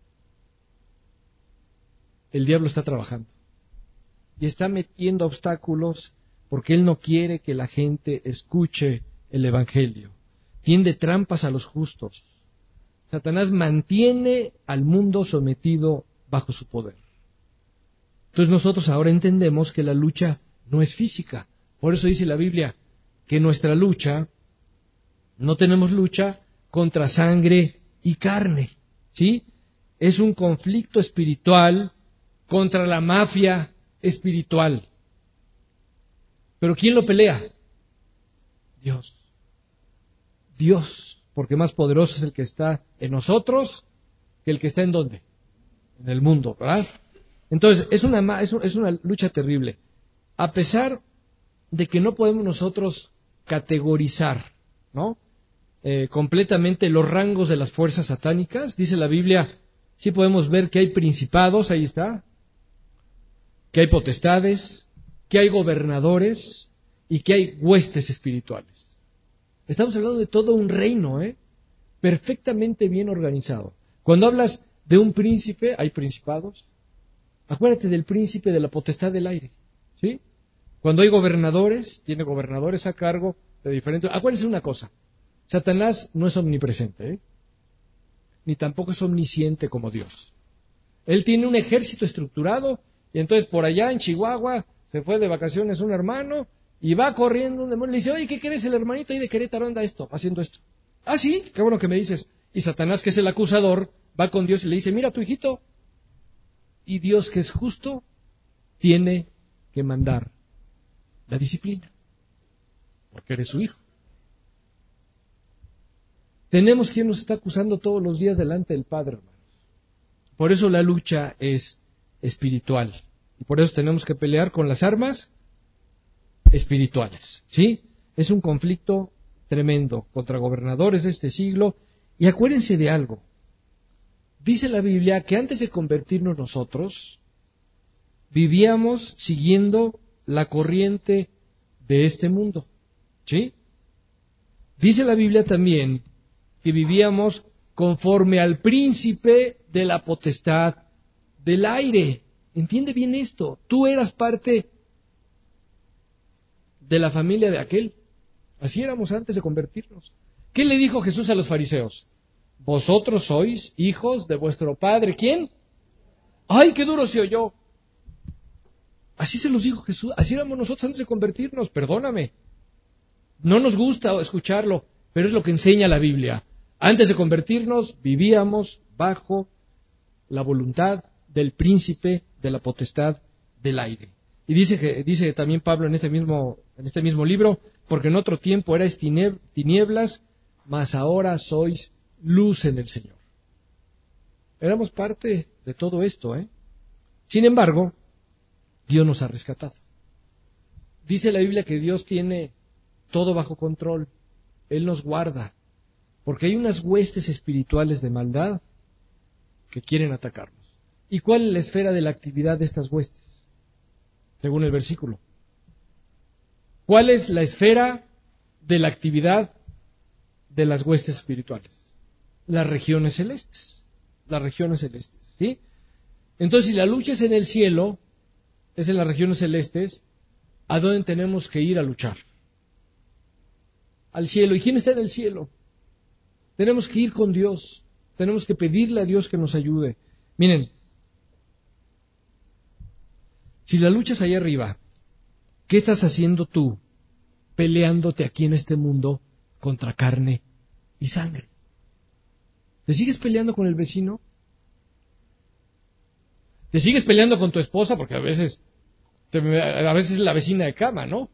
el diablo está trabajando y está metiendo obstáculos porque él no quiere que la gente escuche el Evangelio. Tiende trampas a los justos. Satanás mantiene al mundo sometido bajo su poder. Entonces nosotros ahora entendemos que la lucha no es física. Por eso dice la Biblia que nuestra lucha, no tenemos lucha contra sangre y carne, ¿sí? Es un conflicto espiritual contra la mafia espiritual. ¿Pero quién lo pelea? Dios. Dios, porque más poderoso es el que está en nosotros que el que está en ¿dónde? En el mundo, ¿verdad? Entonces, es una, es una lucha terrible. A pesar de que no podemos nosotros categorizar, ¿no? Eh, completamente los rangos de las fuerzas satánicas, dice la Biblia, sí podemos ver que hay principados, ahí está, que hay potestades, que hay gobernadores y que hay huestes espirituales. Estamos hablando de todo un reino, ¿eh? Perfectamente bien organizado. Cuando hablas de un príncipe, hay principados. Acuérdate del príncipe de la potestad del aire, ¿sí? Cuando hay gobernadores, tiene gobernadores a cargo de diferentes... Acuérdense una cosa, Satanás no es omnipresente, ¿eh? Ni tampoco es omnisciente como Dios. Él tiene un ejército estructurado y entonces por allá en Chihuahua se fue de vacaciones un hermano y va corriendo un demonio y le dice, oye, ¿qué crees? El hermanito ahí de Querétaro anda esto, haciendo esto. Ah, sí, qué bueno que me dices. Y Satanás, que es el acusador, va con Dios y le dice, mira tu hijito. Y Dios, que es justo, tiene que mandar la disciplina, porque eres su hijo. Tenemos quien nos está acusando todos los días delante del Padre, hermanos. Por eso la lucha es espiritual. Y por eso tenemos que pelear con las armas espirituales, ¿sí? Es un conflicto tremendo contra gobernadores de este siglo. Y acuérdense de algo. Dice la Biblia que antes de convertirnos nosotros, vivíamos siguiendo la corriente de este mundo, ¿sí? Dice la Biblia también que vivíamos conforme al príncipe de la potestad del aire. Entiende bien esto. Tú eras parte de la familia de aquel. Así éramos antes de convertirnos. ¿Qué le dijo Jesús a los fariseos? Vosotros sois hijos de vuestro padre. ¿Quién? ¡Ay, qué duro se oyó! Así se los dijo Jesús. Así éramos nosotros antes de convertirnos. Perdóname. No nos gusta escucharlo, pero es lo que enseña la Biblia. Antes de convertirnos, vivíamos bajo la voluntad del príncipe de la potestad del aire. Y dice que dice también Pablo en este mismo en este mismo libro, porque en otro tiempo erais tinieblas, mas ahora sois luz en el Señor. Éramos parte de todo esto, ¿eh? Sin embargo, Dios nos ha rescatado. Dice la Biblia que Dios tiene todo bajo control. Él nos guarda. Porque hay unas huestes espirituales de maldad que quieren atacarnos. ¿Y cuál es la esfera de la actividad de estas huestes? Según el versículo. ¿Cuál es la esfera de la actividad de las huestes espirituales? Las regiones celestes. Las regiones celestes, ¿sí? Entonces, si la lucha es en el cielo, es en las regiones celestes, ¿a dónde tenemos que ir a luchar? Al cielo. ¿Y quién está en el cielo? Tenemos que ir con Dios. Tenemos que pedirle a Dios que nos ayude. Miren, si la lucha es allá arriba, ¿qué estás haciendo tú peleándote aquí en este mundo contra carne y sangre? ¿Te sigues peleando con el vecino? ¿Te sigues peleando con tu esposa? Porque a veces, te, a veces es la vecina de cama, ¿no?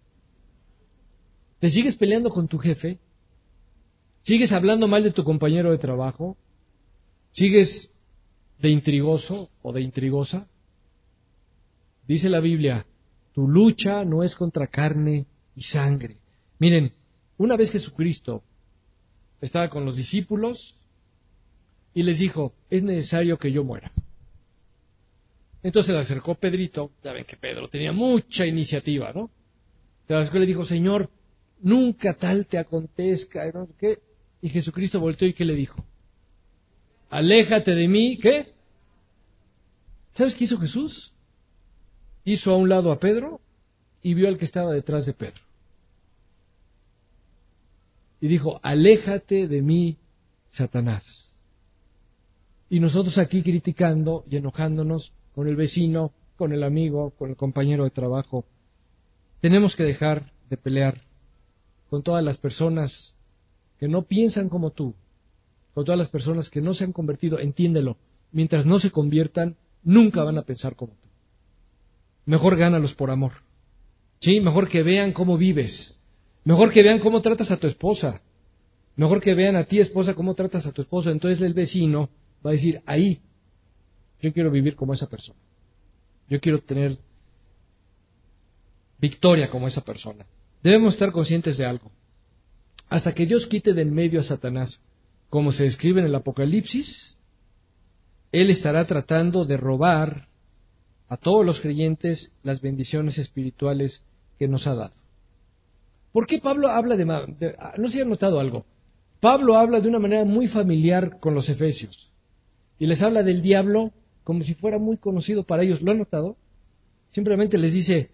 ¿Te sigues peleando con tu jefe? ¿Sigues hablando mal de tu compañero de trabajo? ¿Sigues de intrigoso o de intrigosa? Dice la Biblia, tu lucha no es contra carne y sangre. Miren, una vez Jesucristo estaba con los discípulos y les dijo, es necesario que yo muera. Entonces le acercó Pedrito, ya ven que Pedro tenía mucha iniciativa, ¿no? Se acercó y le dijo, Señor, nunca tal te acontezca, ¿no? ¿Qué? Y Jesucristo volteó y ¿qué le dijo? Aléjate de mí, ¿qué? ¿Sabes qué hizo Jesús? Hizo a un lado a Pedro y vio al que estaba detrás de Pedro. Y dijo, aléjate de mí, Satanás. Y nosotros aquí criticando y enojándonos con el vecino, con el amigo, con el compañero de trabajo. Tenemos que dejar de pelear con todas las personas que no piensan como tú, con todas las personas que no se han convertido, entiéndelo, mientras no se conviertan, nunca van a pensar como tú. Mejor gánalos por amor, ¿sí? Mejor que vean cómo vives, mejor que vean cómo tratas a tu esposa, mejor que vean a ti, esposa, cómo tratas a tu esposo. Entonces el vecino va a decir, ahí, yo quiero vivir como esa persona, yo quiero tener victoria como esa persona. Debemos estar conscientes de algo. Hasta que Dios quite de en medio a Satanás, como se describe en el Apocalipsis, Él estará tratando de robar a todos los creyentes las bendiciones espirituales que nos ha dado. ¿Por qué Pablo habla de, de... No sé si han notado algo. Pablo habla de una manera muy familiar con los efesios. Y les habla del diablo como si fuera muy conocido para ellos. ¿Lo han notado? Simplemente les dice,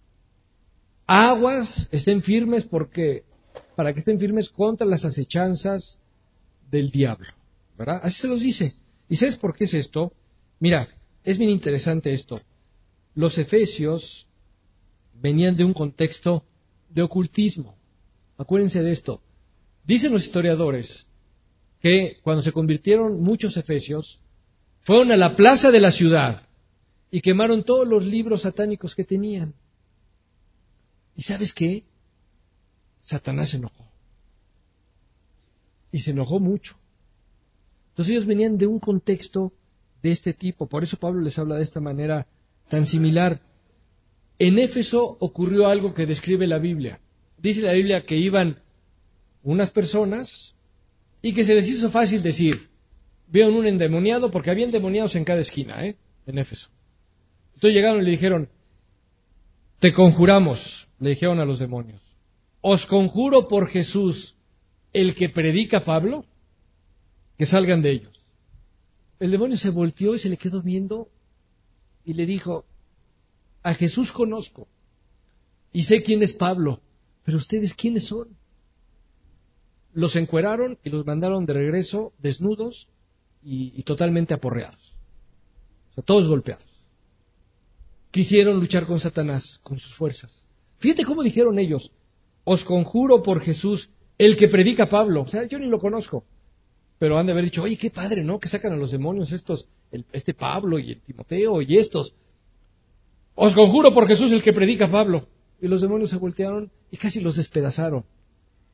aguas, estén firmes porque... para que estén firmes contra las acechanzas del diablo, ¿verdad? Así se los dice. ¿Y sabes por qué es esto? Mira, es bien interesante esto. Los efesios venían de un contexto de ocultismo. Acuérdense de esto. Dicen los historiadores que cuando se convirtieron muchos efesios, fueron a la plaza de la ciudad y quemaron todos los libros satánicos que tenían. ¿Y sabes qué? Satanás se enojó. Y se enojó mucho. Entonces ellos venían de un contexto de este tipo. Por eso Pablo les habla de esta manera tan similar. En Éfeso ocurrió algo que describe la Biblia. Dice la Biblia que iban unas personas y que se les hizo fácil decir, vieron un endemoniado, porque había endemoniados en cada esquina, ¿eh? En Éfeso. Entonces llegaron y le dijeron, te conjuramos, le dijeron a los demonios. Os conjuro por Jesús, el que predica Pablo, que salgan de ellos. El demonio se volteó y se le quedó viendo y le dijo, a Jesús conozco y sé quién es Pablo, pero ustedes quiénes son. Los encueraron y los mandaron de regreso desnudos y, y totalmente aporreados. O sea, todos golpeados. Quisieron luchar con Satanás, con sus fuerzas. Fíjate cómo dijeron ellos, os conjuro por Jesús, el que predica Pablo. O sea, yo ni lo conozco. Pero han de haber dicho, oye, qué padre, ¿no? Que sacan a los demonios estos, el, este Pablo y el Timoteo y estos. Os conjuro por Jesús, el que predica Pablo. Y los demonios se voltearon y casi los despedazaron.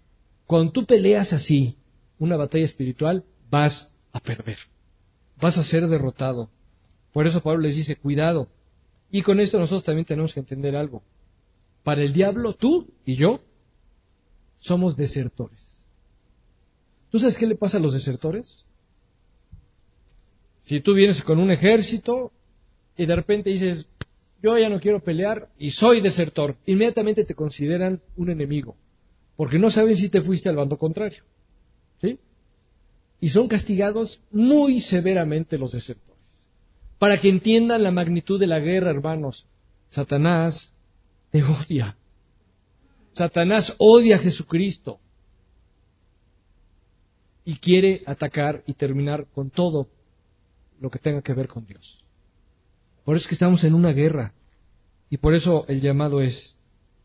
Cuando tú peleas así, una batalla espiritual, vas a perder. Vas a ser derrotado. Por eso Pablo les dice, cuidado. Y con esto nosotros también tenemos que entender algo. Para el diablo, tú y yo somos desertores. ¿Tú sabes qué le pasa a los desertores? Si tú vienes con un ejército y de repente dices, yo ya no quiero pelear y soy desertor, inmediatamente te consideran un enemigo, porque no saben si te fuiste al bando contrario. ¿Sí? Y son castigados muy severamente los desertores. Para que entiendan la magnitud de la guerra, hermanos, Satanás te odia. Satanás odia a Jesucristo y quiere atacar y terminar con todo lo que tenga que ver con Dios. Por eso es que estamos en una guerra y por eso el llamado es,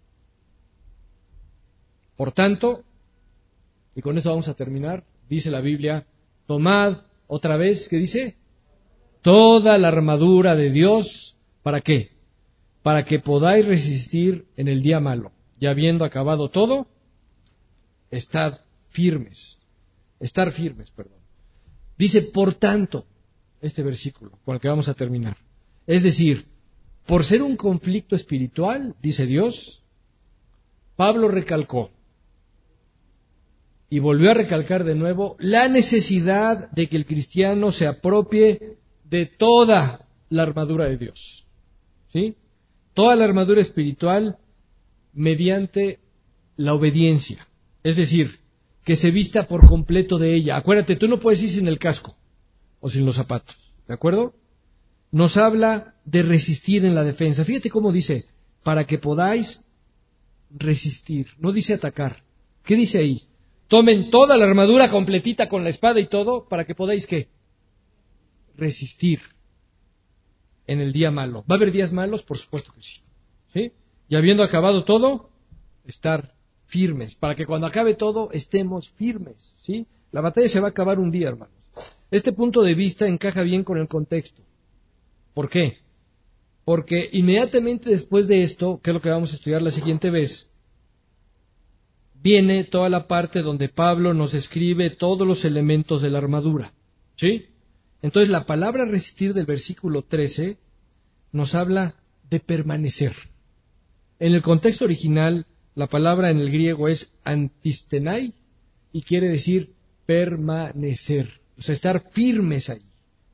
por tanto, y con eso vamos a terminar, dice la Biblia, tomad otra vez, ¿qué dice? Toda la armadura de Dios, ¿para qué? Para que podáis resistir en el día malo. Y habiendo acabado todo, estad firmes. Estar firmes, perdón. Dice, por tanto, este versículo con el que vamos a terminar. Es decir, por ser un conflicto espiritual, dice Dios, Pablo recalcó y volvió a recalcar de nuevo la necesidad de que el cristiano se apropie de toda la armadura de Dios. ¿Sí? Toda la armadura espiritual mediante la obediencia. Es decir, que se vista por completo de ella. Acuérdate, tú no puedes ir sin el casco o sin los zapatos. ¿De acuerdo? Nos habla de resistir en la defensa. Fíjate cómo dice, para que podáis resistir. No dice atacar. ¿Qué dice ahí? Tomen toda la armadura completita con la espada y todo para que podáis, ¿qué? Resistir en el día malo. ¿Va a haber días malos? Por supuesto que sí. ¿Sí? Y habiendo acabado todo, estar firmes, para que cuando acabe todo estemos firmes. ¿Sí? La batalla se va a acabar un día, hermanos. Este punto de vista encaja bien con el contexto. ¿Por qué? Porque inmediatamente después de esto, que es lo que vamos a estudiar la siguiente vez, viene toda la parte donde Pablo nos escribe todos los elementos de la armadura. ¿Sí? Entonces la palabra resistir del versículo trece nos habla de permanecer. En el contexto original, la palabra en el griego es antistenai y quiere decir permanecer, o sea, estar firmes ahí.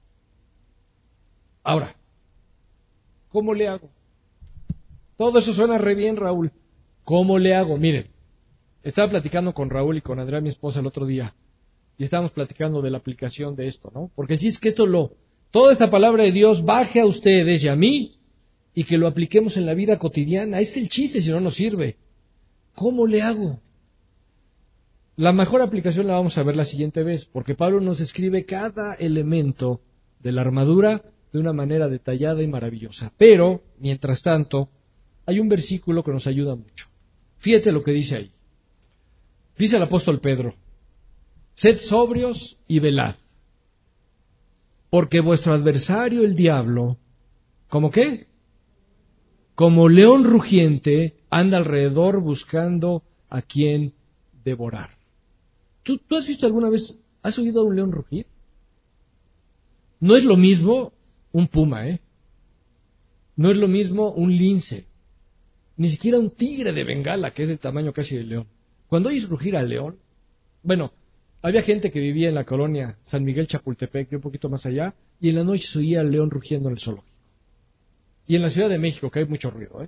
Ahora, ¿cómo le hago? Todo eso suena re bien, Raúl. ¿Cómo le hago? Miren, estaba platicando con Raúl y con Andrea, mi esposa, el otro día, y estábamos platicando de la aplicación de esto, ¿no? Porque si es que esto lo, toda esta palabra de Dios baje a ustedes y a mí, y que lo apliquemos en la vida cotidiana. Ese es el chiste, si no nos sirve. ¿Cómo le hago? La mejor aplicación la vamos a ver la siguiente vez, porque Pablo nos escribe cada elemento de la armadura de una manera detallada y maravillosa. Pero, mientras tanto, hay un versículo que nos ayuda mucho. Fíjate lo que dice ahí. Dice el apóstol Pedro, sed sobrios y velad, porque vuestro adversario el diablo, ¿cómo qué? Como león rugiente, anda alrededor buscando a quien devorar. ¿Tú, ¿Tú has visto alguna vez, has oído a un león rugir? No es lo mismo un puma, ¿eh? No es lo mismo un lince. Ni siquiera un tigre de Bengala, que es del tamaño casi del león. Cuando oyes rugir al león, bueno, había gente que vivía en la colonia San Miguel Chapultepec, y un poquito más allá, y en la noche se oía al león rugiendo en el zoológico. Y en la Ciudad de México, que hay mucho ruido, ¿eh?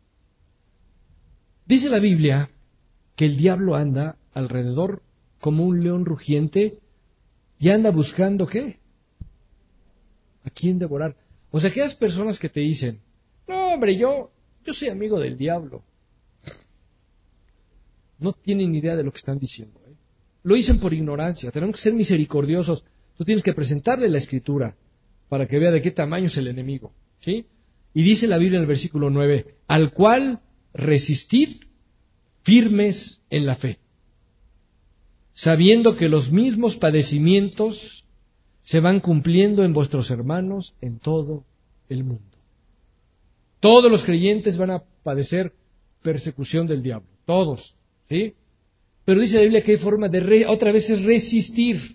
Dice la Biblia que el diablo anda alrededor como un león rugiente y anda buscando, ¿qué? ¿A quién devorar? O sea, aquellas personas que te dicen, no, hombre, yo, yo soy amigo del diablo. No tienen idea de lo que están diciendo, ¿eh? Lo dicen por ignorancia. Tenemos que ser misericordiosos. Tú tienes que presentarle la Escritura para que vea de qué tamaño es el enemigo, ¿sí? Y dice la Biblia en el versículo nueve, al cual resistid firmes en la fe, sabiendo que los mismos padecimientos se van cumpliendo en vuestros hermanos en todo el mundo. Todos los creyentes van a padecer persecución del diablo, todos, ¿sí? Pero dice la Biblia que hay forma de, re, otra vez es resistir.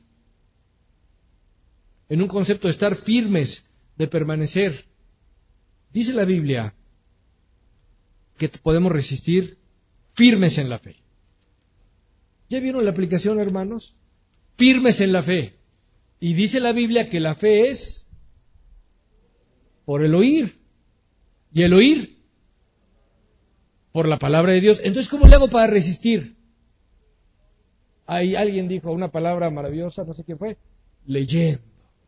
En un concepto de estar firmes, de permanecer. Dice la Biblia que podemos resistir firmes en la fe. ¿Ya vieron la aplicación, hermanos? Firmes en la fe. Y dice la Biblia que la fe es por el oír. Y el oír por la palabra de Dios. Entonces, ¿cómo le hago para resistir? Ahí alguien dijo una palabra maravillosa, no sé quién fue. Leyendo.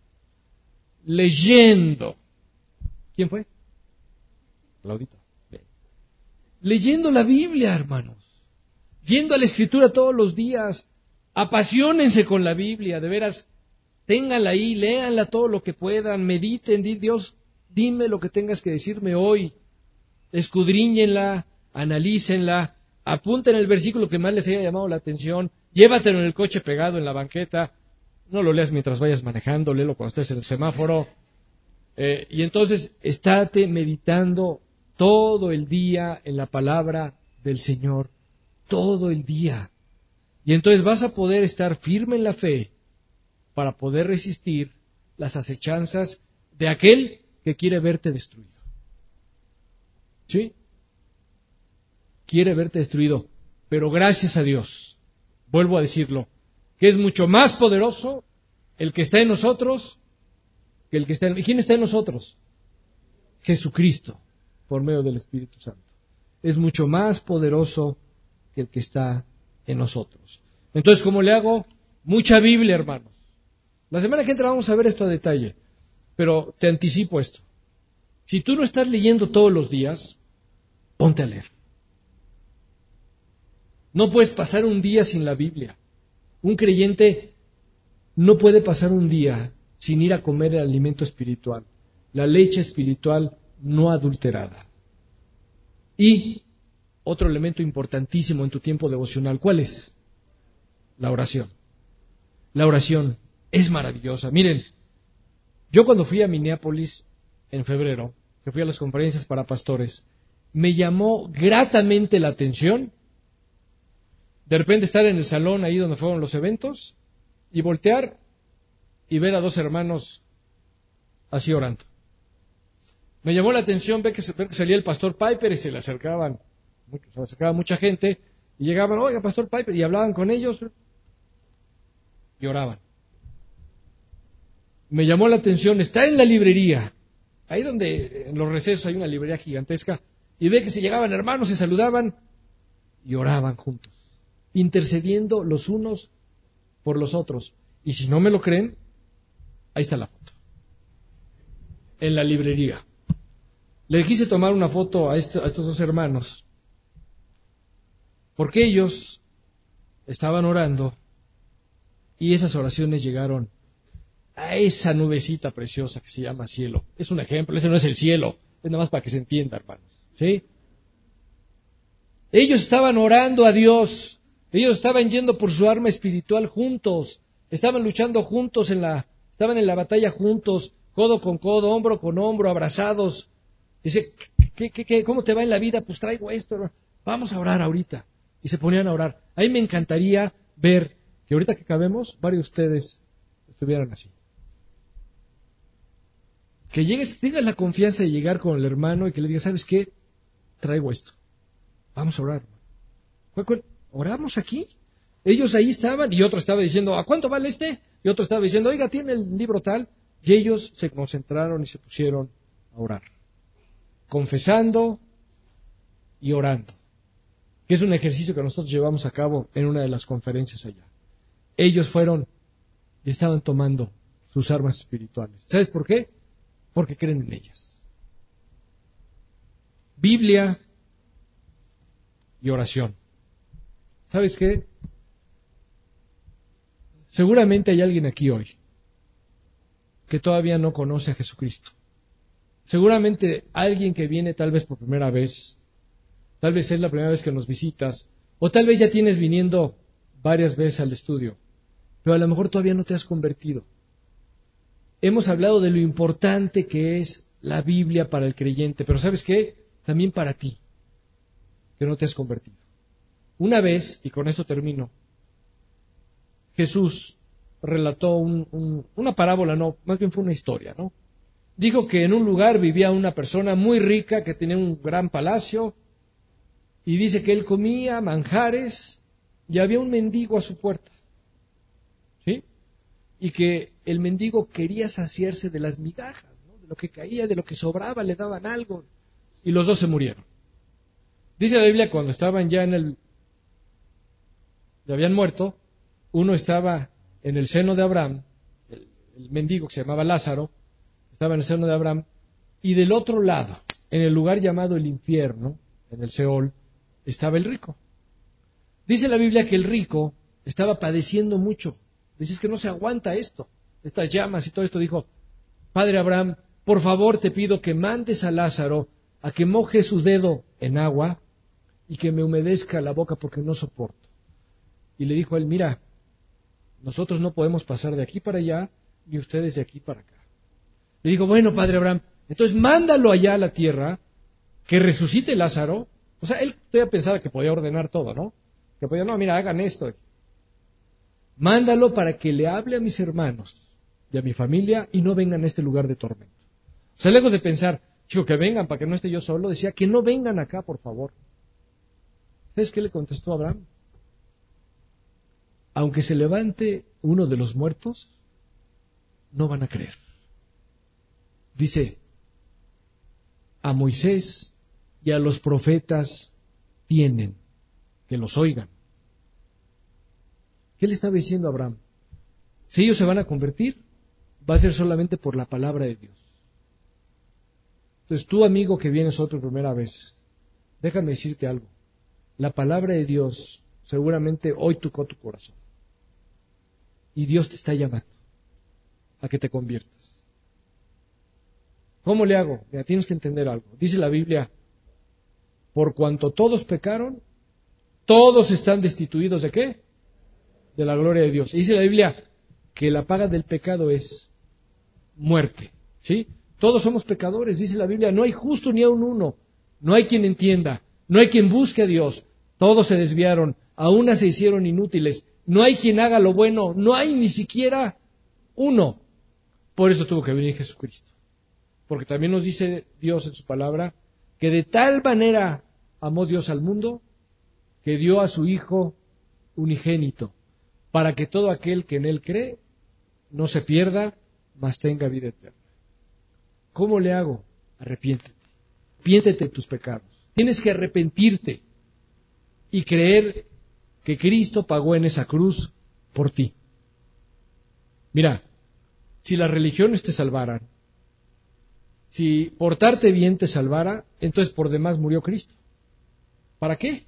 Leyendo. ¿Quién fue? Claudito. Bien. Leyendo la Biblia, hermanos. Yendo a la Escritura todos los días. Apasionense con la Biblia, de veras. Ténganla ahí, léanla todo lo que puedan, mediten, di, Dios, dime lo que tengas que decirme hoy. Escudriñenla, analícenla, apunten el versículo que más les haya llamado la atención, llévatelo en el coche pegado en la banqueta, no lo leas mientras vayas manejando, léelo cuando estés en el semáforo. Eh, y entonces, estate meditando todo el día en la palabra del Señor, todo el día. Y entonces vas a poder estar firme en la fe para poder resistir las acechanzas de aquel que quiere verte destruido. ¿Sí? Quiere verte destruido, pero gracias a Dios, vuelvo a decirlo, que es mucho más poderoso el que está en nosotros que el que está en... ¿Y quién está en nosotros? Jesucristo, por medio del Espíritu Santo. Es mucho más poderoso que el que está en nosotros. Entonces, ¿cómo le hago? Mucha Biblia, hermanos. La semana que entra vamos a ver esto a detalle, pero te anticipo esto. Si tú no estás leyendo todos los días, ponte a leer. No puedes pasar un día sin la Biblia. Un creyente no puede pasar un día sin ir a comer el alimento espiritual, la leche espiritual no adulterada. Y otro elemento importantísimo en tu tiempo devocional, ¿cuál es? La oración. La oración es maravillosa. Miren, yo cuando fui a Minneapolis en febrero, que fui a las conferencias para pastores, me llamó gratamente la atención de repente estar en el salón ahí donde fueron los eventos y voltear y ver a dos hermanos así orando. Me llamó la atención ver que, ver que salía el pastor Piper y se le acercaban, se le acercaba mucha gente y llegaban, oiga, pastor Piper, y hablaban con ellos y oraban. Me llamó la atención estar en la librería, ahí donde en los recesos hay una librería gigantesca, y ve que se llegaban hermanos, se saludaban y oraban juntos, intercediendo los unos por los otros. Y si no me lo creen, ahí está la foto. En la librería. Le quise tomar una foto a, este, a estos dos hermanos, porque ellos estaban orando y esas oraciones llegaron a esa nubecita preciosa que se llama cielo. Es un ejemplo, ese no es el cielo, es nada más para que se entienda, hermanos. ¿Sí? Ellos estaban orando a Dios, ellos estaban yendo por su arma espiritual juntos, estaban luchando juntos, en la, estaban en la batalla juntos, codo con codo, hombro con hombro, abrazados. Dice, ¿qué, qué, qué, ¿cómo te va en la vida? Pues traigo esto, vamos a orar ahorita. Y se ponían a orar. A mí me encantaría ver que ahorita que acabemos, varios de ustedes estuvieran así. Que llegues, tengas la confianza de llegar con el hermano y que le digas, ¿sabes qué? Traigo esto. Vamos a orar. ¿Cuál, cuál? ¿Oramos aquí? Ellos ahí estaban y otro estaba diciendo, ¿a cuánto vale este? Y otro estaba diciendo, oiga, ¿tiene el libro tal? Y ellos se concentraron y se pusieron a orar. Confesando y orando. Que es un ejercicio que nosotros llevamos a cabo en una de las conferencias allá. Ellos fueron y estaban tomando sus armas espirituales. ¿Sabes por qué? Porque creen en ellas. Biblia y oración. ¿Sabes qué? Seguramente hay alguien aquí hoy que todavía no conoce a Jesucristo. Seguramente alguien que viene tal vez por primera vez, tal vez es la primera vez que nos visitas, o tal vez ya tienes viniendo varias veces al estudio, pero a lo mejor todavía no te has convertido. Hemos hablado de lo importante que es la Biblia para el creyente, pero ¿sabes qué? También para ti, que no te has convertido. Una vez, y con esto termino, Jesús relató un, un, una parábola, no, más bien fue una historia, ¿no? Dijo que en un lugar vivía una persona muy rica que tenía un gran palacio y dice que él comía manjares y había un mendigo a su puerta, ¿sí? Y que el mendigo quería saciarse de las migajas, ¿no? De lo que caía, de lo que sobraba, le daban algo y los dos se murieron. Dice la Biblia, cuando estaban ya en el, ya habían muerto, uno estaba en el seno de Abraham, el, el mendigo que se llamaba Lázaro, estaba en el seno de Abraham, y del otro lado, en el lugar llamado el infierno, en el Seol, estaba el rico. Dice la Biblia que el rico estaba padeciendo mucho. Dice, es que no se aguanta esto, estas llamas y todo esto. Dijo, Padre Abraham, por favor te pido que mandes a Lázaro a que moje su dedo en agua y que me humedezca la boca porque no soporto. Y le dijo a él, mira, nosotros no podemos pasar de aquí para allá, ni ustedes de aquí para acá. Le dijo, bueno, Padre Abraham, entonces mándalo allá a la tierra, que resucite Lázaro. O sea, él todavía pensaba que podía ordenar todo, ¿no? Que podía, no, mira, hagan esto. Mándalo para que le hable a mis hermanos y a mi familia y no vengan a este lugar de tormento. O sea, lejos de pensar, digo, que vengan para que no esté yo solo, decía, que no vengan acá, por favor. ¿Sabes qué le contestó Abraham? Aunque se levante uno de los muertos, no van a creer. Dice, a Moisés y a los profetas tienen que los oigan. ¿Qué le estaba diciendo a Abraham? Si ellos se van a convertir, va a ser solamente por la palabra de Dios. Entonces, tú, amigo que vienes otra primera vez, déjame decirte algo. La palabra de Dios seguramente hoy tocó tu corazón. Y Dios te está llamando a que te conviertas. ¿Cómo le hago? Mira, tienes que entender algo. Dice la Biblia, por cuanto todos pecaron, todos están destituidos ¿de qué? De la gloria de Dios. Y dice la Biblia que la paga del pecado es muerte. ¿Sí? Todos somos pecadores, dice la Biblia, no hay justo ni aun uno, no hay quien entienda, no hay quien busque a Dios, todos se desviaron, a una se hicieron inútiles, no hay quien haga lo bueno, no hay ni siquiera uno. Por eso tuvo que venir Jesucristo. Porque también nos dice Dios en su palabra que de tal manera amó Dios al mundo que dio a su Hijo unigénito, para que todo aquel que en Él cree no se pierda, mas tenga vida eterna. ¿Cómo le hago? Arrepiéntete. Arrepiéntete de tus pecados. Tienes que arrepentirte y creer que Cristo pagó en esa cruz por ti. Mira, si las religiones te salvaran, si portarte bien te salvara, entonces por demás murió Cristo. ¿Para qué?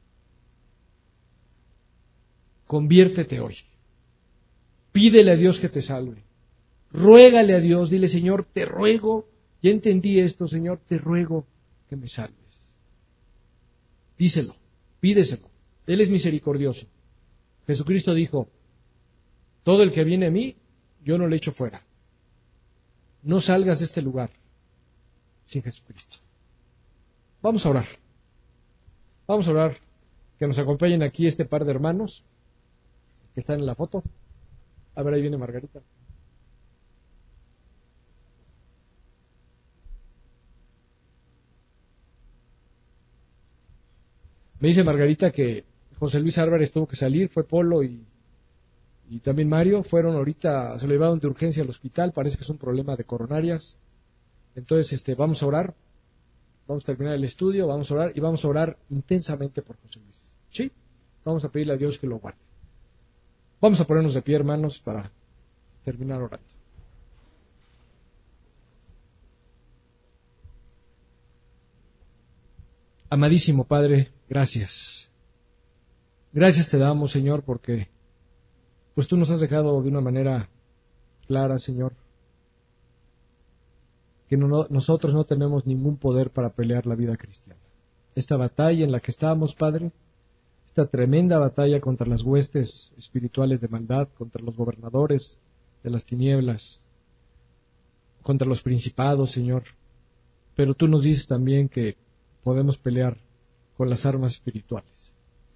Conviértete hoy. Pídele a Dios que te salve. Ruégale a Dios, dile, Señor, te ruego, ya entendí esto, Señor, te ruego que me salves. Díselo, pídeselo. Él es misericordioso. Jesucristo dijo, todo el que viene a mí, yo no le echo fuera. No salgas de este lugar sin Jesucristo. Vamos a orar. Vamos a orar. Que nos acompañen aquí este par de hermanos que están en la foto. A ver, ahí viene Margarita. Me dice Margarita que José Luis Álvarez tuvo que salir, fue Polo y, y también Mario, fueron ahorita, se lo llevaron de urgencia al hospital, parece que es un problema de coronarias. Entonces, este, vamos a orar, vamos a terminar el estudio, vamos a orar y vamos a orar intensamente por José Luis. ¿Sí? Vamos a pedirle a Dios que lo guarde. Vamos a ponernos de pie, hermanos, para terminar orando. Amadísimo Padre, gracias. Gracias te damos, Señor, porque pues tú nos has dejado de una manera clara, Señor, que no, nosotros no tenemos ningún poder para pelear la vida cristiana. Esta batalla en la que estamos, Padre, esta tremenda batalla contra las huestes espirituales de maldad, contra los gobernadores de las tinieblas, contra los principados, Señor. Pero tú nos dices también que podemos pelear con las armas espirituales.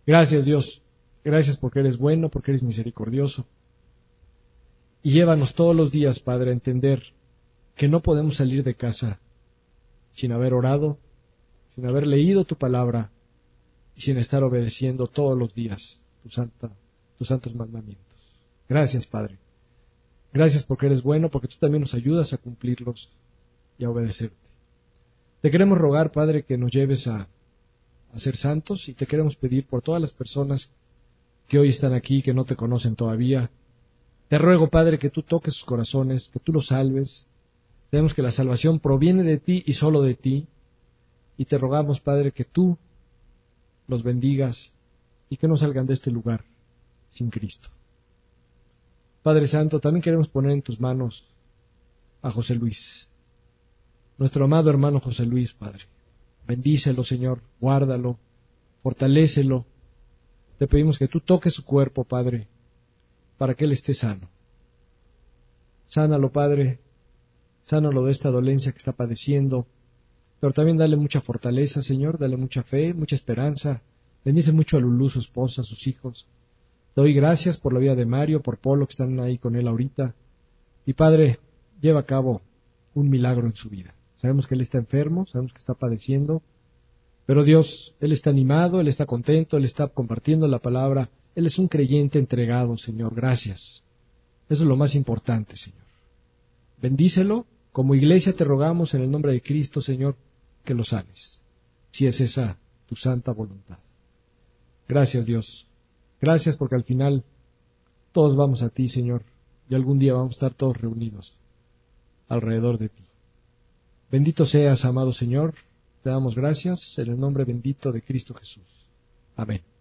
Gracias, Dios. Gracias porque eres bueno, porque eres misericordioso. Y llévanos todos los días, Padre, a entender que no podemos salir de casa sin haber orado, sin haber leído tu palabra y sin estar obedeciendo todos los días tu santa, tus santos mandamientos. Gracias, Padre. Gracias porque eres bueno, porque tú también nos ayudas a cumplirlos y a obedecerte. Te queremos rogar, Padre, que nos lleves a, a ser santos, y te queremos pedir por todas las personas que hoy están aquí, que no te conocen todavía. Te ruego, Padre, que tú toques sus corazones, que tú los salves. Sabemos que la salvación proviene de ti y solo de ti. Y te rogamos, Padre, que tú los bendigas y que no salgan de este lugar sin Cristo. Padre Santo, también queremos poner en tus manos a José Luis, nuestro amado hermano José Luis, Padre. Bendícelo, Señor, guárdalo, fortalécelo. Te pedimos que tú toques su cuerpo, Padre, para que él esté sano. Sánalo, Padre, sánalo de esta dolencia que está padeciendo, pero también dale mucha fortaleza, Señor, dale mucha fe, mucha esperanza. Bendice mucho a Lulú, su esposa, sus hijos. Te doy gracias por la vida de Mario, por Polo, que están ahí con él ahorita. Y, Padre, lleva a cabo un milagro en su vida. Sabemos que él está enfermo, sabemos que está padeciendo, pero Dios, él está animado, él está contento, él está compartiendo la palabra. Él es un creyente entregado, Señor. Gracias. Eso es lo más importante, Señor. Bendícelo. Como iglesia te rogamos en el nombre de Cristo, Señor, que lo sanes, si es esa tu santa voluntad. Gracias, Dios. Gracias porque al final todos vamos a ti, Señor, y algún día vamos a estar todos reunidos alrededor de ti. Bendito seas, amado Señor. Te damos gracias en el nombre bendito de Cristo Jesús. Amén.